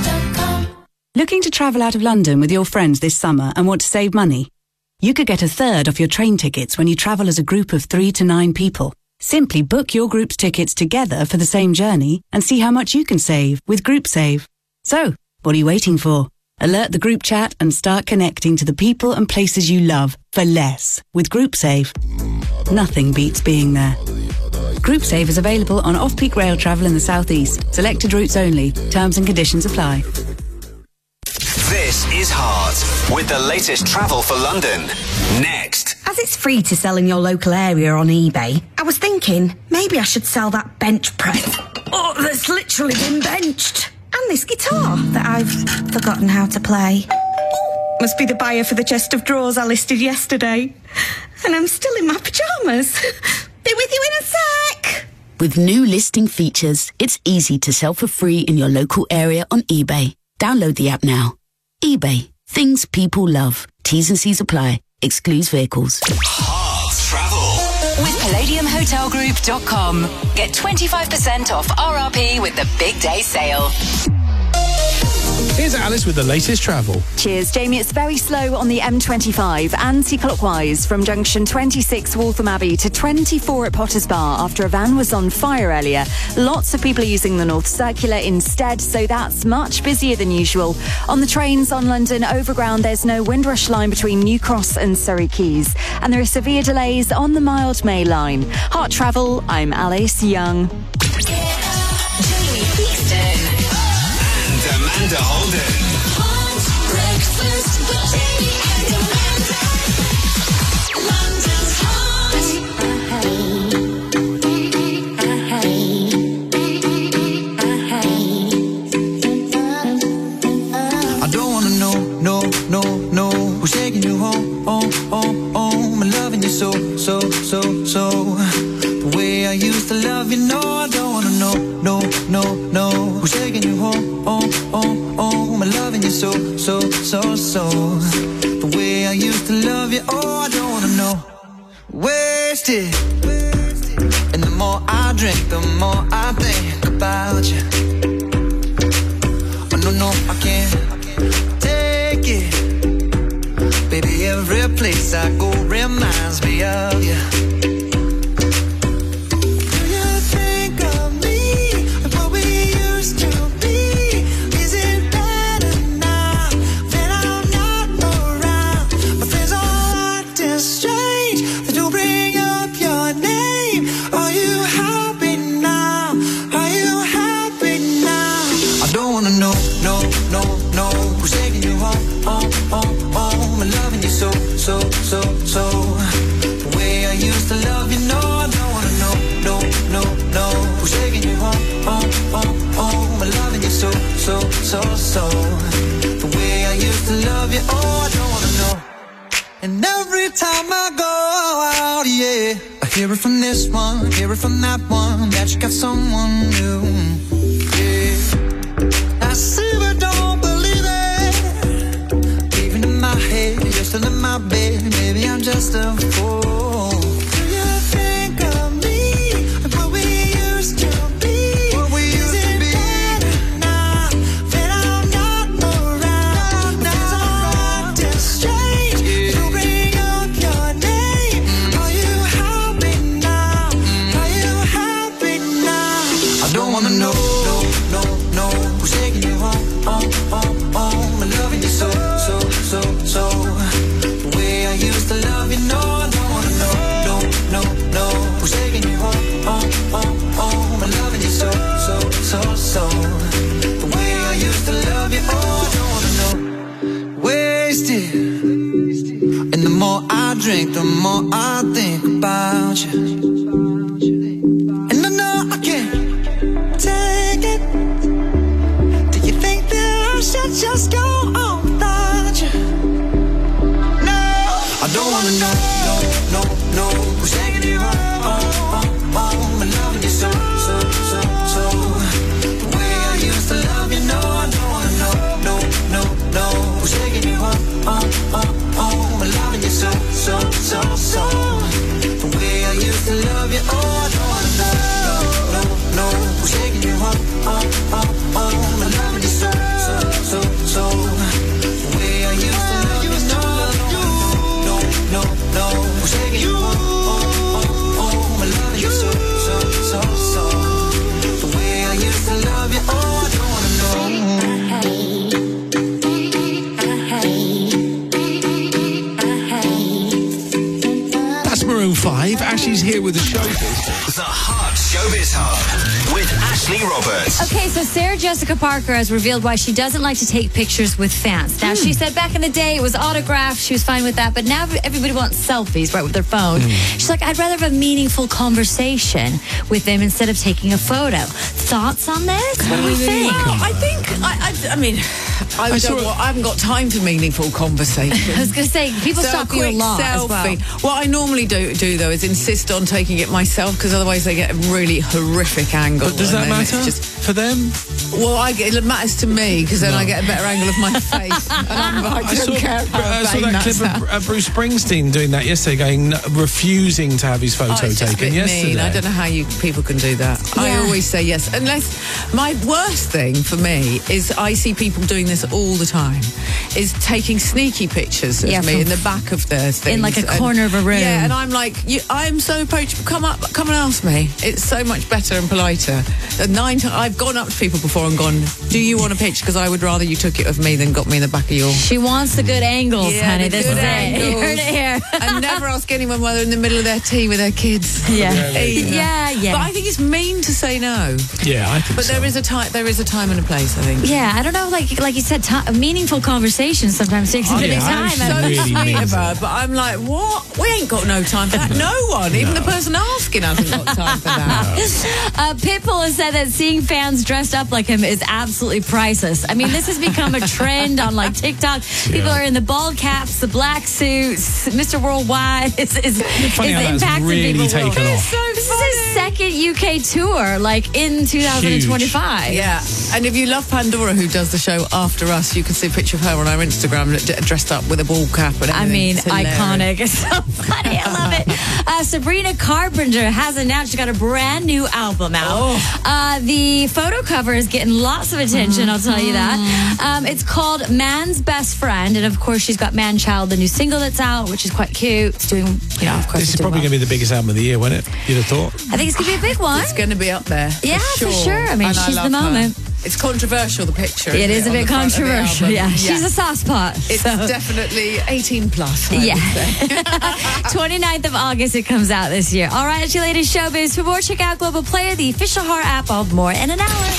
Looking to travel out of London with your friends this summer and want to save money? You could get a third off your train tickets when you travel as a group of three to nine people. Simply book your group's tickets together for the same journey and see how much you can save with GroupSave. So, what are you waiting for? Alert the group chat and start connecting to the people and places you love for less with GroupSave. Nothing beats being there. GroupSave is available on off-peak rail travel in the southeast. Selected routes only. Terms and conditions apply. This is Heart with the latest travel for London. Next. As it's free to sell in your local area on eBay, I was thinking maybe I should sell that bench press. Oh, that's literally been benched. And this guitar that I've forgotten how to play. Oh, must be the buyer for the chest of drawers I listed yesterday. And I'm still in my pyjamas. Be with you in a sec. With new listing features, it's easy to sell for free in your local area on eBay. Download the app now. eBay. Things people love. T's and C's apply. Excludes vehicles. Heart Travel. With palladium hotel group dot com. Get twenty-five percent off R R P with the big day sale. Here's Alice with the latest travel. Cheers, Jamie. It's very slow on the M twenty-five, anti-clockwise from junction twenty-six Waltham Abbey to twenty-four at Potters Bar after a van was on fire earlier. Lots of people are using the North Circular instead, so that's much busier than usual. On the trains on London Overground, there's no Windrush line between New Cross and Surrey Quays. And there are severe delays on the Mildmay line. Heart Travel, I'm Alice Young. Amanda Holden. Hot breakfast with Jamie and I don't wanna know, no, no, no, who's taking you home, home, home, home, and loving you so, so, so, so. The way I used to love you, no, I don't wanna know, no, no, no, who's taking you home, home, home, home, and loving you so, so, so, so. The way I used to love you, oh, I don't wanna know. Wasted, and the more I drink, the more I think about you. Oh, no, no, I can't take it. Baby, every place I go reminds me of you. So, so, so, the way I used to love you, no, I don't wanna know, no, no, no, who's taking you home, home, home, home, I'm loving you so, so, so, so, the way I used to love you, oh, I don't wanna know, and every time I go out, yeah, I Hear it from this one, hear it from that one, that you got someone new. Yeah. I see but don't believe it. Even in my head, you're still in my bed. Maybe I'm just a fool. Do you think of me like what we used to be? What we used to be. Now that I'm not around, now I'm acting strange. You bring up your name. Are you happy now? Are you happy now? I don't wanna know, no, no, no. Who's taking you home, home, home, home? And loving you so, so, so, so. The way I used to love you, no, I don't wanna know, no, no, no. Who's taking you home, home, home, home? And loving you so, so, so, so. The way I used to love you, oh, I don't wanna know. Wasted. And the more I drink, the more I think about you. And I know I can't take it. Do you think that I should just go on without you? No, I don't wanna know, no, no, no. Who's taking you home, home, home? And loving you so, so, so, so. The way I used to love you, no, I don't wanna know, no, no, no. Who's taking you home, home, home, home? And loving you so, so, so, so. The way I used to love you, oh, I don't wanna know, no, no, no. Who's taking you home, home, home, home? And loving you so, so, so, so. The way I used to love you, no, no, no, no. Who's taking you home, home, home? And loving you so, so, so, so. The way I used to love you, oh, I don't wanna know. That's Maroon five. Ashley's here with the showbiz. The Hot Showbiz Hub with Ashley Roberts. Okay, so Sarah Jessica Parker has revealed why she doesn't like to take pictures with fans. Now, she said back in the day it was autographed, she was fine with that, but now everybody wants selfies, right, with their phone. She's like, I'd rather have a meaningful conversation with them instead of taking a photo. Thoughts on this? What do you think? Well, I think, I, I, I mean, I, I don't saw- wa- I haven't got time for meaningful conversation. I was going to say, people So stop you a quick lot as well. selfie. What I normally do, do though is insist on taking it myself because otherwise they get a really horrific angle. But does that and then it's matter just, for them? well, I get, it matters to me because then No. I get a better angle of my face. And I'm, I don't saw, care how I saw vain that that clip sounds. of uh, Bruce Springsteen doing that yesterday, going refusing to have his photo Oh, it's just a taken bit yesterday. mean. I don't know how you people can do that. I Yeah. always say yes. Unless my worst thing for me is I see people doing this all the time, is taking sneaky pictures of Yeah, me from- in the back of their things. In like a And- corner of a room. Yeah, and I'm like, you, I'm so approachable. Come up, come and ask me. It's so much better and politer. And nine times I've gone up to people before and gone, do you want a picture? Because I would rather you took it of me than got me in the back of your... She wants the good angles, Yeah, honey. the This good is it. angles. You heard it here. And never ask anyone whether they're in the middle of their tea with their kids. Yeah. Either. Yeah, yeah. But I think it's mean to say no. Yeah, I think But so. there is a time. There is a time and a place. I think. Yeah, I don't know, like like you said, ti a meaningful conversation sometimes takes a Oh, bit yeah, of I'm time. so and- So really sweet means of her, but I'm like, what? We ain't got no time for that. No one, even the person asking hasn't got time for that. Uh, Pitbull has said that seeing fans dressed up like him is absolutely priceless. I mean, this has become a trend on like TikTok. People are in the bald caps, the black suits. Mister Worldwide is is, is funny how that's impacting really people. taken worldwide. off. So this is his second U K tour, like in twenty twenty-five. Yeah, and if you love Pandora, who does the show after us, you can see a picture of her on our Instagram d- dressed up with a ball cap and everything. I mean, It's hilarious. iconic. It's so funny. I love it. Uh, Sabrina Carpenter has announced she's got a brand new album out. Oh. Uh, the photo cover is getting lots of attention, I'll tell you that. Um, it's called Man's Best Friend. And of course, she's got Man Child, the new single that's out, which is quite cute. It's doing, you know, of course. This it's is doing probably well. going to be the biggest album of the year, won't it? You'd have thought. I think it's going to be a big one. It's going to be up there. Yeah, for sure. I mean, And she's love the her. moment. It's controversial, the picture. It isn't is a on bit the front of the controversial. album? Yeah, she's a sauce pot. It's so. definitely eighteen plus. I Yeah. would say. twenty-ninth of August it comes out this year. All right, it's your latest showbiz. For more, check out Global Player, the official Heart app. All more in an hour.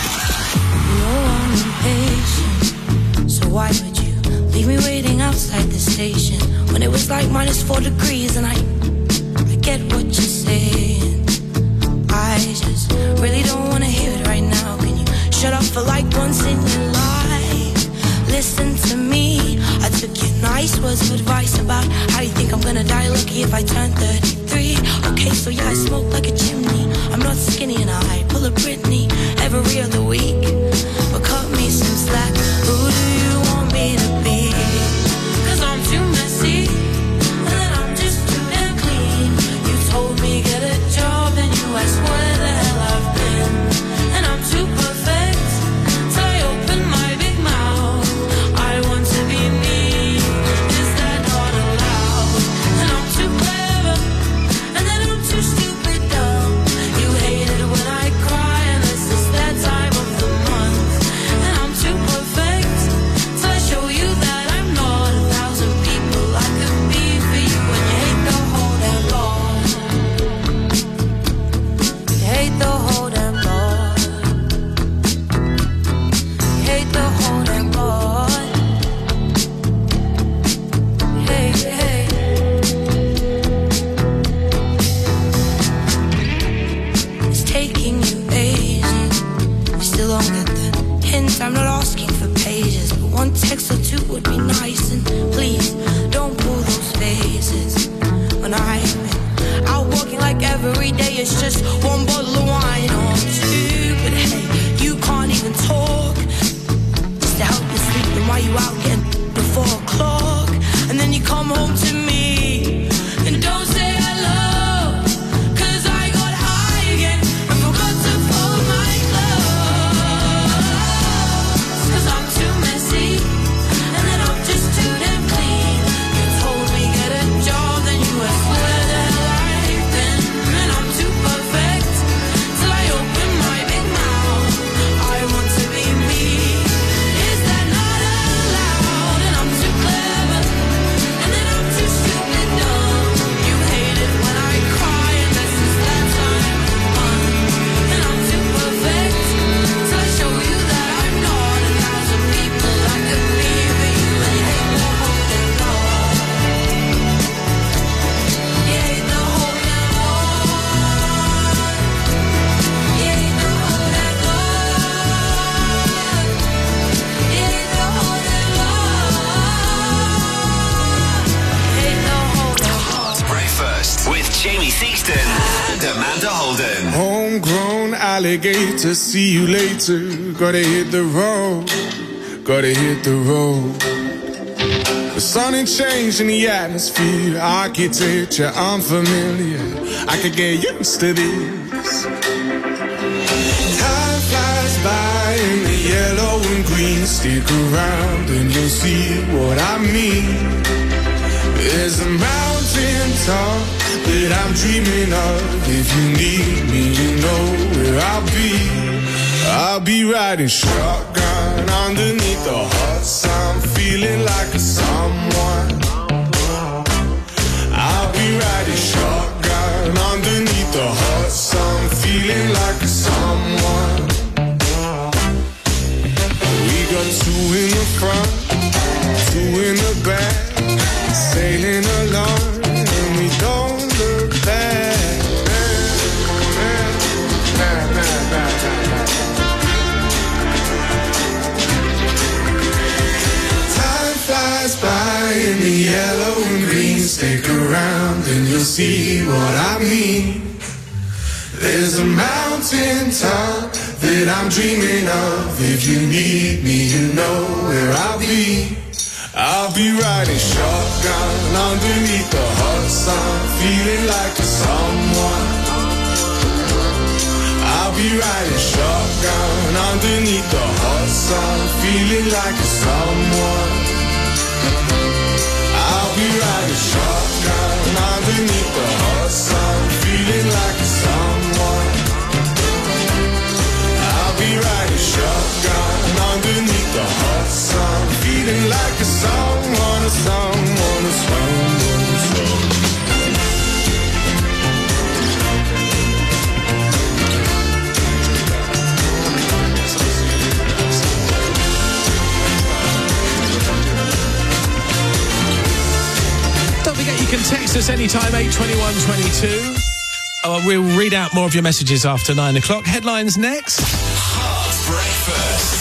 So why would you leave me waiting outside the station when it was like minus four degrees? And I, I get what you're saying. I just really don't want to hear it right now. Can you shut up for like once in your life? Listen to me. I took your nice words of advice about how you think I'm gonna die lucky if I turn thirty-three. Okay, so so yeah, I smoke like a chimney. I'm not skinny and I pull a Britney every other week. But cut me some slack, who do you want me to be? Cause I'm too messy, and then I'm just too damn clean. You told me get a job, and you asked where the hell I've been. And I'm too perfect, so I open my big mouth. I want to be me, is that not allowed? And I'm too clever, and then I'm too stupid dumb. You hate it when I cry, and it's just that time of the month. And I'm too perfect, so I show you that I'm not a thousand people I could be for you. And you hate the whole damn lot. You hate the whole damn lot. You hate the whole damn lot. Hey, hey. It's taking you ages. You still don't get the hint. I'm not asking for pages, but one text or two would be nice. And please don't pull those faces when I'm out walking like every day. It's just one bottle of wine or two. But hey, you can't even talk just to help you sleep. Then why you out getting before o'clock? And then you come home to me and don't say hello. Cause I got high again and forgot to fold my clothes. Cause I'm too messy, and then I'm just too damn clean. You told me get a job, then you asked where the hell I've been. And I'm too perfect, till I open my big mouth. I want to be me, is that not allowed? And I'm too clever, and then I'm too stupid dumb. You hate it when I cry, and this is that time of the month. And I'm too perfect, till I show you that I'm not a thousand people I could be for you. And you hate the whole damn lot. You hate the whole damn lot. You hate the whole damn lot. You hate the whole damn lot. You hate the whole damn lot. Breakfast with Jamie Theakston and Amanda Holden. Homegrown alligator, see you later. Gotta hit the road, gotta hit the road. The sun ain't changing the atmosphere, architecture unfamiliar. I could get used to this. Time flies by in the yellow and green. Stick around and you'll see what I mean. There's a mountain top that I'm dreaming of. If you need me, you know where I'll be. I'll be riding shotgun underneath the hot sun, feeling like a someone. I'll be riding shotgun underneath the hot sun, feeling like a someone. We got two in the front, two in the back, sailing along, and we don't look back. Time flies by in the yellow and green. Stick around and you'll see what I mean. There's a mountain top that I'm dreaming of. If you need me, you know where I'll be. I'll be riding shotgun underneath the hot sun, feeling like a someone. I'll be riding shotgun underneath the hot sun, feeling like a someone. I'll be riding shotgun underneath the hot sun, feeling like a someone. I'll be riding shotgun underneath the hot sun, feeling like a someone, a someone, a someone, a someone. Don't forget you can text us anytime, eight twenty-one twenty-two. Oh, we'll read out more of your messages after nine o'clock. Headlines next. Breakfast.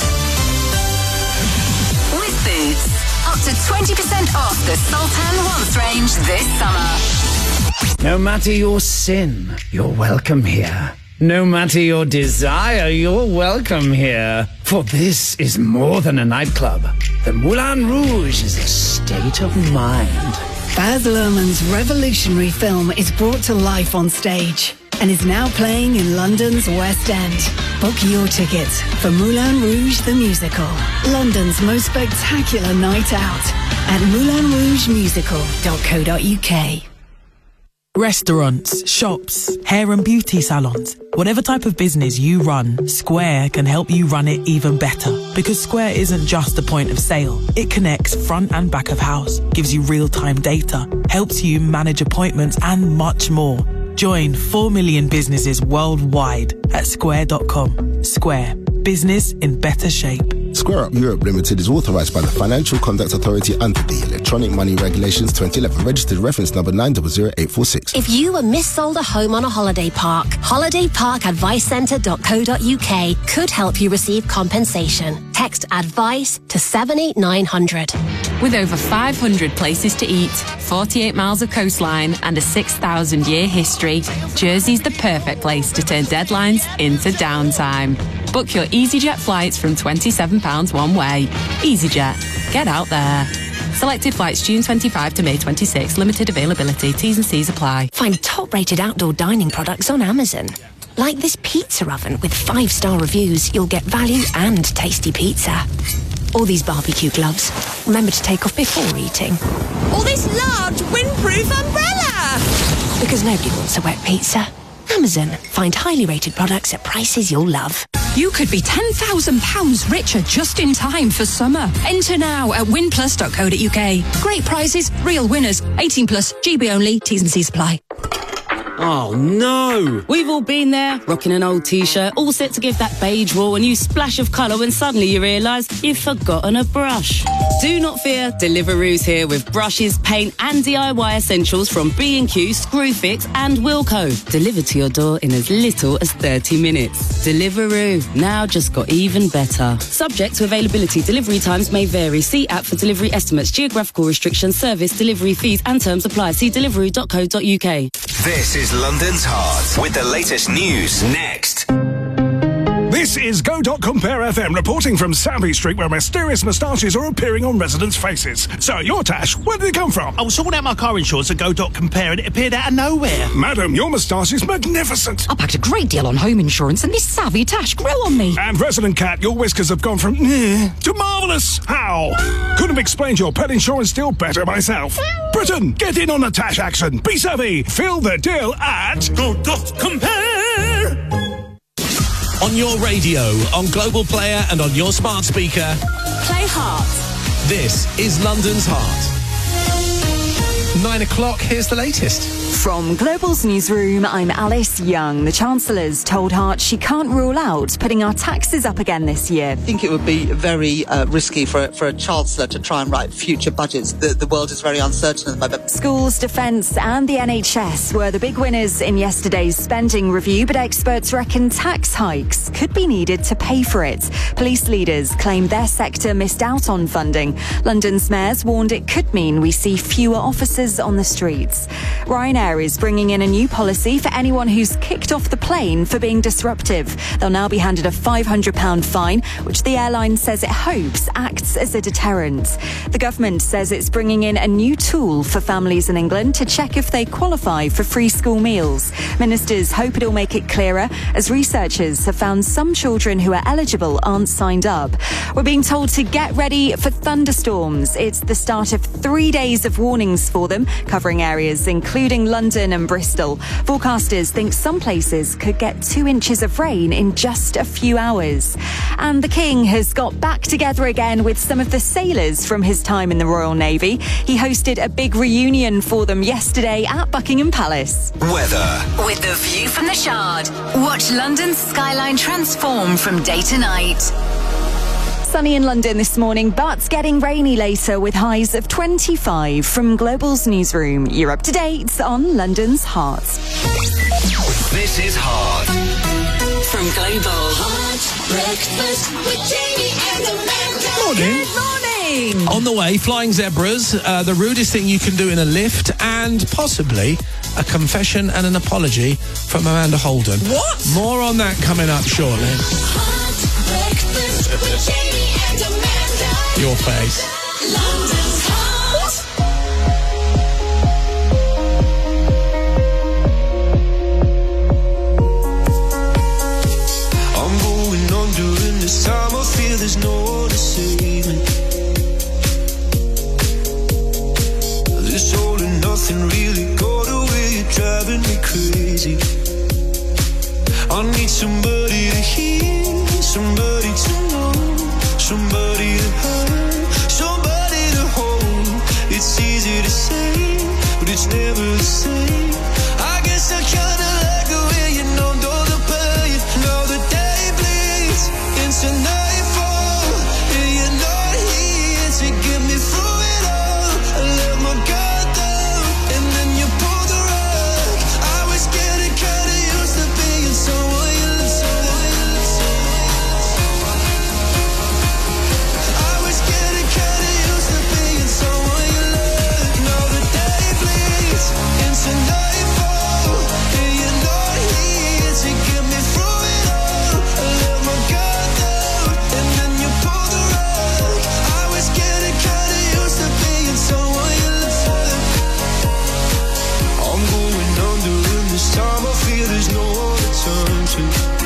With Boots, up to twenty percent off the Sultan Once range this summer. No matter your sin, you're welcome here. No matter your desire, you're welcome here. For this is more than a nightclub. The Moulin Rouge is a state of mind. Baz Luhrmann's revolutionary film is brought to life on stage and is now playing in London's West End. Book your tickets for Moulin Rouge the Musical, London's most spectacular night out at moulin rouge musical dot co dot uk. Restaurants, shops, hair and beauty salons. Whatever type of business you run, Square can help you run it even better. Because Square isn't just a point of sale. It connects front and back of house, gives you real-time data, helps you manage appointments and much more. Join four million businesses worldwide at square dot com. Square. Business in better shape. Square Up Europe Limited is authorised by the Financial Conduct Authority under the Electronic Money Regulations twenty eleven, registered reference number nine zero zero eight four six. If you were missold a home on a holiday park, holiday park advice centre dot co dot uk could help you receive compensation. Text ADVICE to seven eight nine hundred. With over five hundred places to eat, forty-eight miles of coastline and a six thousand year history, Jersey's the perfect place to turn deadlines into downtime. Book your EasyJet flights from twenty-seven pounds one way. EasyJet. Get out there. Selected flights June twenty-fifth to May twenty-sixth. Limited availability. T's and C's apply. Find top-rated outdoor dining products on Amazon. Like this pizza oven with five-star reviews, you'll get value and tasty pizza. Or these barbecue gloves. Remember to take off before eating. Or this large windproof umbrella! Because nobody wants a wet pizza. Amazon. Find highly rated products at prices you'll love. You could be ten thousand pounds richer just in time for summer. Enter now at win plus dot co dot uk. Great prizes, real winners. eighteen plus, G B only, T's and C's apply. Oh no! We've all been there, rocking an old t-shirt, all set to give that beige wall a new splash of colour when suddenly you realise you've forgotten a brush. Do not fear, Deliveroo's here with brushes, paint and D I Y essentials from B and Q, Screwfix and Wilko. Delivered to your door in as little as thirty minutes. Deliveroo, now just got even better. Subject to availability, delivery times may vary. See app for delivery estimates, geographical restrictions, service, delivery fees and terms apply. See deliveroo dot co dot uk. This is London's Heart with the latest news next. This is Go dot Compare F M reporting from Samby Street, where mysterious moustaches are appearing on residents' faces. So, your Tash, where did it come from? I was sorting out my car insurance at Go dot Compare and it appeared out of nowhere. Madam, your moustache is magnificent. I packed a great deal on home insurance and this savvy Tash grew on me. And Resident Cat, your whiskers have gone from eh to marvellous. How? Couldn't have explained your pet insurance deal better myself. Britain, get in on the Tash action. Be savvy. Fill the deal at Go dot Compare. On your radio, on Global Player and on your smart speaker. Play Heart. This is London's Heart. Nine o'clock, here's the latest. From Global's newsroom, I'm Alice Young. The Chancellor's told Heart she can't rule out putting our taxes up again this year. I think it would be very uh, risky for, for a Chancellor to try and write future budgets. The, the world is very uncertain at the moment. Schools, defence and the N H S were the big winners in yesterday's spending review, but experts reckon tax hikes could be needed to pay for it. Police leaders claim their sector missed out on funding. London's mayors warned it could mean we see fewer officers on the streets. Ryanair is bringing in a new policy for anyone who's kicked off the plane for being disruptive. They'll now be handed a five hundred pounds fine, which the airline says it hopes acts as a deterrent. The government says it's bringing in a new tool for families in England to check if they qualify for free school meals. Ministers hope it'll make it clearer, as researchers have found some children who are eligible aren't signed up. We're being told to get ready for thunderstorms. It's the start of three days of warnings for them, covering areas including London and Bristol. Forecasters think some places could get two inches of rain in just a few hours. And the King has got back together again with some of the sailors from his time in the Royal Navy. He hosted a big reunion for them yesterday at Buckingham Palace. Weather. With the view from the Shard. Watch London's skyline transform from day to night. Sunny in London this morning, but getting rainy later with highs of twenty-five. From Global's newsroom, you're up to date on London's Heart. This is Heart. From Global. Hot breakfast with Jamie and Amanda. Morning. Morning. On the way, flying zebras, uh, the rudest thing you can do in a lift, and possibly a confession and an apology from Amanda Holden. What? More on that coming up shortly. Your face. I'm going on during this time. I feel there's no one to save me. This all and nothing really got away. You're driving me crazy. I need somebody to hear, somebody to know, somebody to have, somebody to hold. It's easy to say, but it's never the same. I guess I kinda like the way you numbed all the pain. Now the day bleeds into nightfall, and you're not here to get me through it all. I let my guard down, and then you pulled the rug. I was getting kinda used to being someone you love. I was getting kinda used to being someone you love. Now the day bleeds into nightfall, and you're not here to get me through it all. I let my guard down, and then you pulled the rug. I was getting kinda used to being someone you love. I'm going under, and this time I feel there's no one to turn to.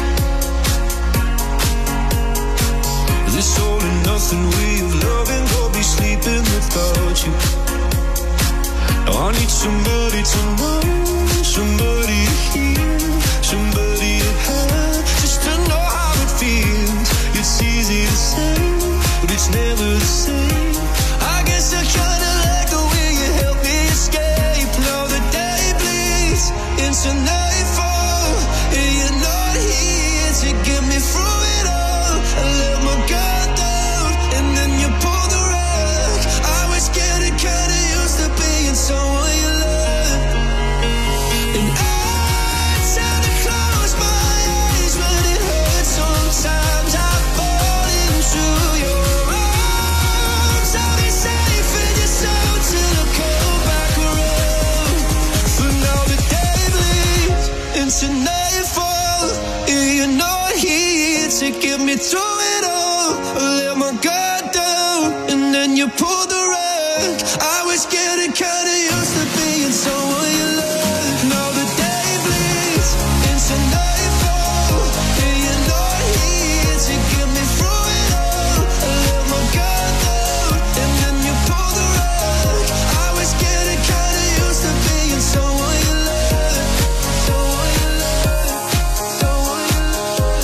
This all and nothing way of loving, go be sleeping without you. Now I need somebody to know, somebody to hear, somebody to have, just to know how it feels. It's easy to say, but it's never the same. I guess I kinda like the way you help me escape. Now the day bleeds into nightfall, and you're not here to get me through it all. I let my guard down, and then you pulled the rug. I was getting kinda used to being someone you love. And I tend to close my eyes when it hurts. Sometimes I fall into your arms. I'll be safe in your soul till I come back around. For now the day bleeds into nightfall, and you're not here to get me through it all. I let my guard down, and then you pulled the rug. I was getting kinda used to being someone you love. Now the day bleeds into nightfall, and you're not here to get me through it all. I let my guard down, and then you pulled the rug. I was getting kinda used to being someone you love. Someone you love. Someone you love.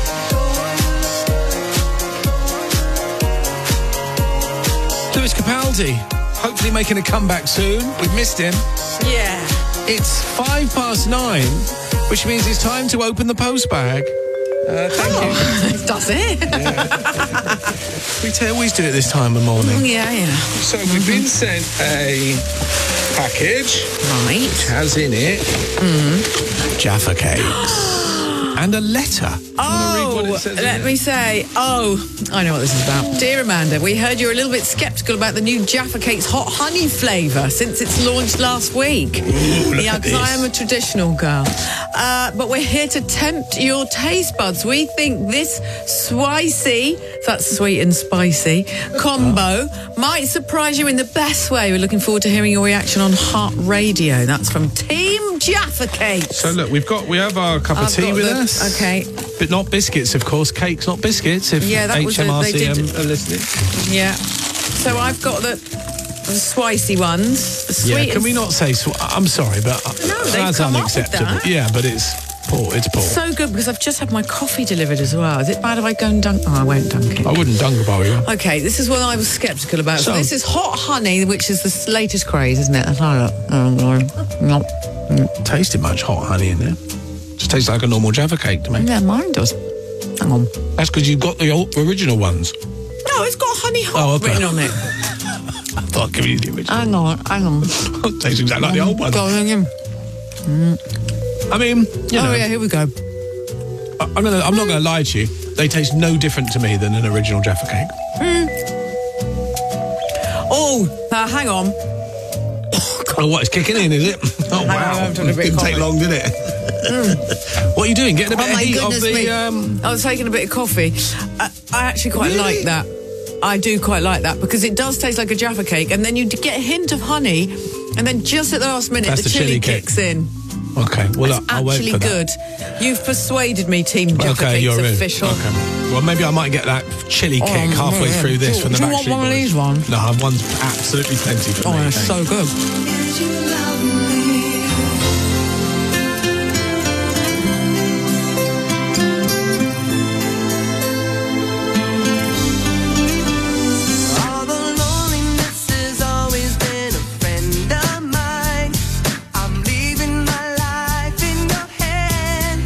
Lewis Capaldi, hopefully making a comeback soon. We've missed him. Yeah. It's five past nine, which means it's time to open the post bag. Uh, thank you. Does it? We t- always do it this time of morning. Yeah, yeah. So we've been sent a package, right, which has in it Jaffa cakes and a letter. Oh, let me say, oh, I know what this is about. Dear Amanda, we heard you're a little bit sceptical about the new Jaffa Cakes hot honey flavour since it's launched last week. Ooh, look yeah, at because I this. am a traditional girl. Uh, but we're here to tempt your taste buds. We think this spicy, that's sweet and spicy, combo might surprise you in the best way. We're looking forward to hearing your reaction on Heart Radio. That's from Team Jaffa Cakes. So look, we've got we have our cup of I've tea got with the- us. Okay. But not biscuits, of course. Cakes, not biscuits. If Yeah, that was the- H M R C M they did- are listening. Yeah. So I've got the, the spicy ones. The sweet Yeah, and can we not say? Sw- I'm sorry, but No, they've that's come up with unacceptable. that. Yeah, but it's poor. It's poor. So good because I've just had my coffee delivered as well. Is it bad if I go and dunk? Oh, I won't dunk it. I wouldn't dunk if I were you. Okay, this is what I was sceptical about. So, So- this is hot honey, which is the latest craze, isn't it? Let's have a look. Oh, no. No. Tasted much hot honey in there. Just tastes like a normal Jaffa cake to me. Yeah, mine does. Hang on. That's because you've got the old, original ones. No, it's got honey hot Oh, okay. written on it. I thought I'd give you the original. Hang on, hang on. Tastes exactly like the old ones. Go on again. I mean, you know, Oh, yeah, here we go. I- I'm gonna. I'm not going to lie to you. They taste no different to me than an original Jaffa cake. Mm. Oh, uh, hang on. Oh, Oh, what? It's kicking in, is it? Oh, wow. I've done a bit of Didn't take coffee. long, did it? Mm. What are you doing? Getting a bit Oh of my heat off goodness the... me. Um... I was taking a bit of coffee. I, I actually quite Really? like that. I do quite like that because it does taste like a Jaffa cake, and then you get a hint of honey, and then just at the last minute, That's the, the chili, chili kick. kicks in. Okay, well, It's I'll wait actually for that. good. You've persuaded me, Team Jaffa Okay, Cake's you're in. official. Okay. Well, maybe I might get that chili Oh, kick halfway man. through this Do- from the do you want Backstreet one of Boys. these ones? No, I've one's absolutely plenty for Oh, me. that's thanks. so good. All the loneliness has always been a friend of mine. I'm leaving my life in your hand.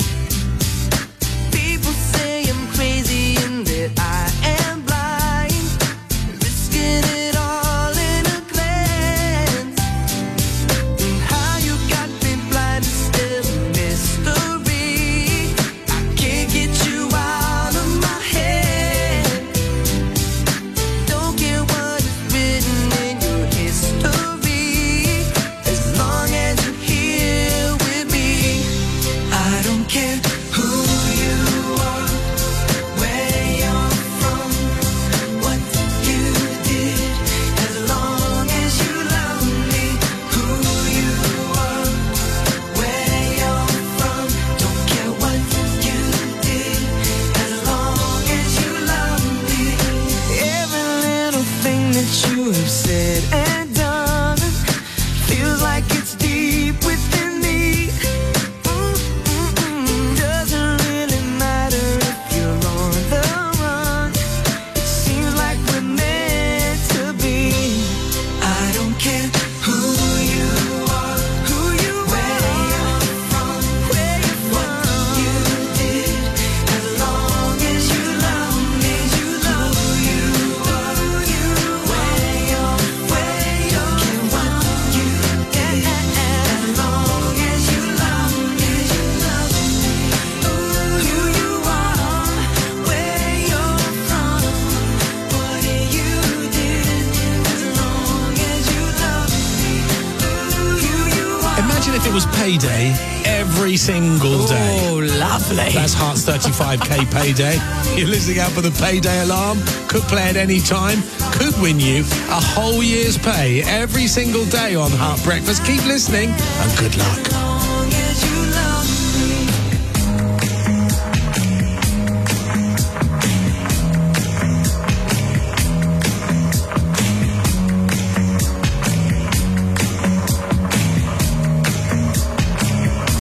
People say I'm crazy and that I am blind, risking it all in a glance. And how you got me blind is still a mystery. I can't get you out of my head. Don't care what is written in your history, as long as you're here with me. I don't care who you are, where you're from, what you did, as long as you love me. Who you are, where you're from, don't care what you did, as long as you love me. Every little thing that you have said and done feels like it's deep within me. Mm, mm, mm. Doesn't really matter if you're on the run. It seems like we're meant to be. I don't care who you are, who you where you're from, where you're from, what you did, as long as you love me, you love who you are, who you where you're, where you're, what you did, as long as you love me, you love me. Ooh, who you are, where you're from, what you did, as long as you love me. Ooh, who you are. Imagine if it was payday every single day. Oh, lovely. That's Hearts thirty-five K payday. You're listening out for the payday alarm. Could play at any time. Could win you a whole year's pay every single day on Heart Breakfast. Keep listening and good luck.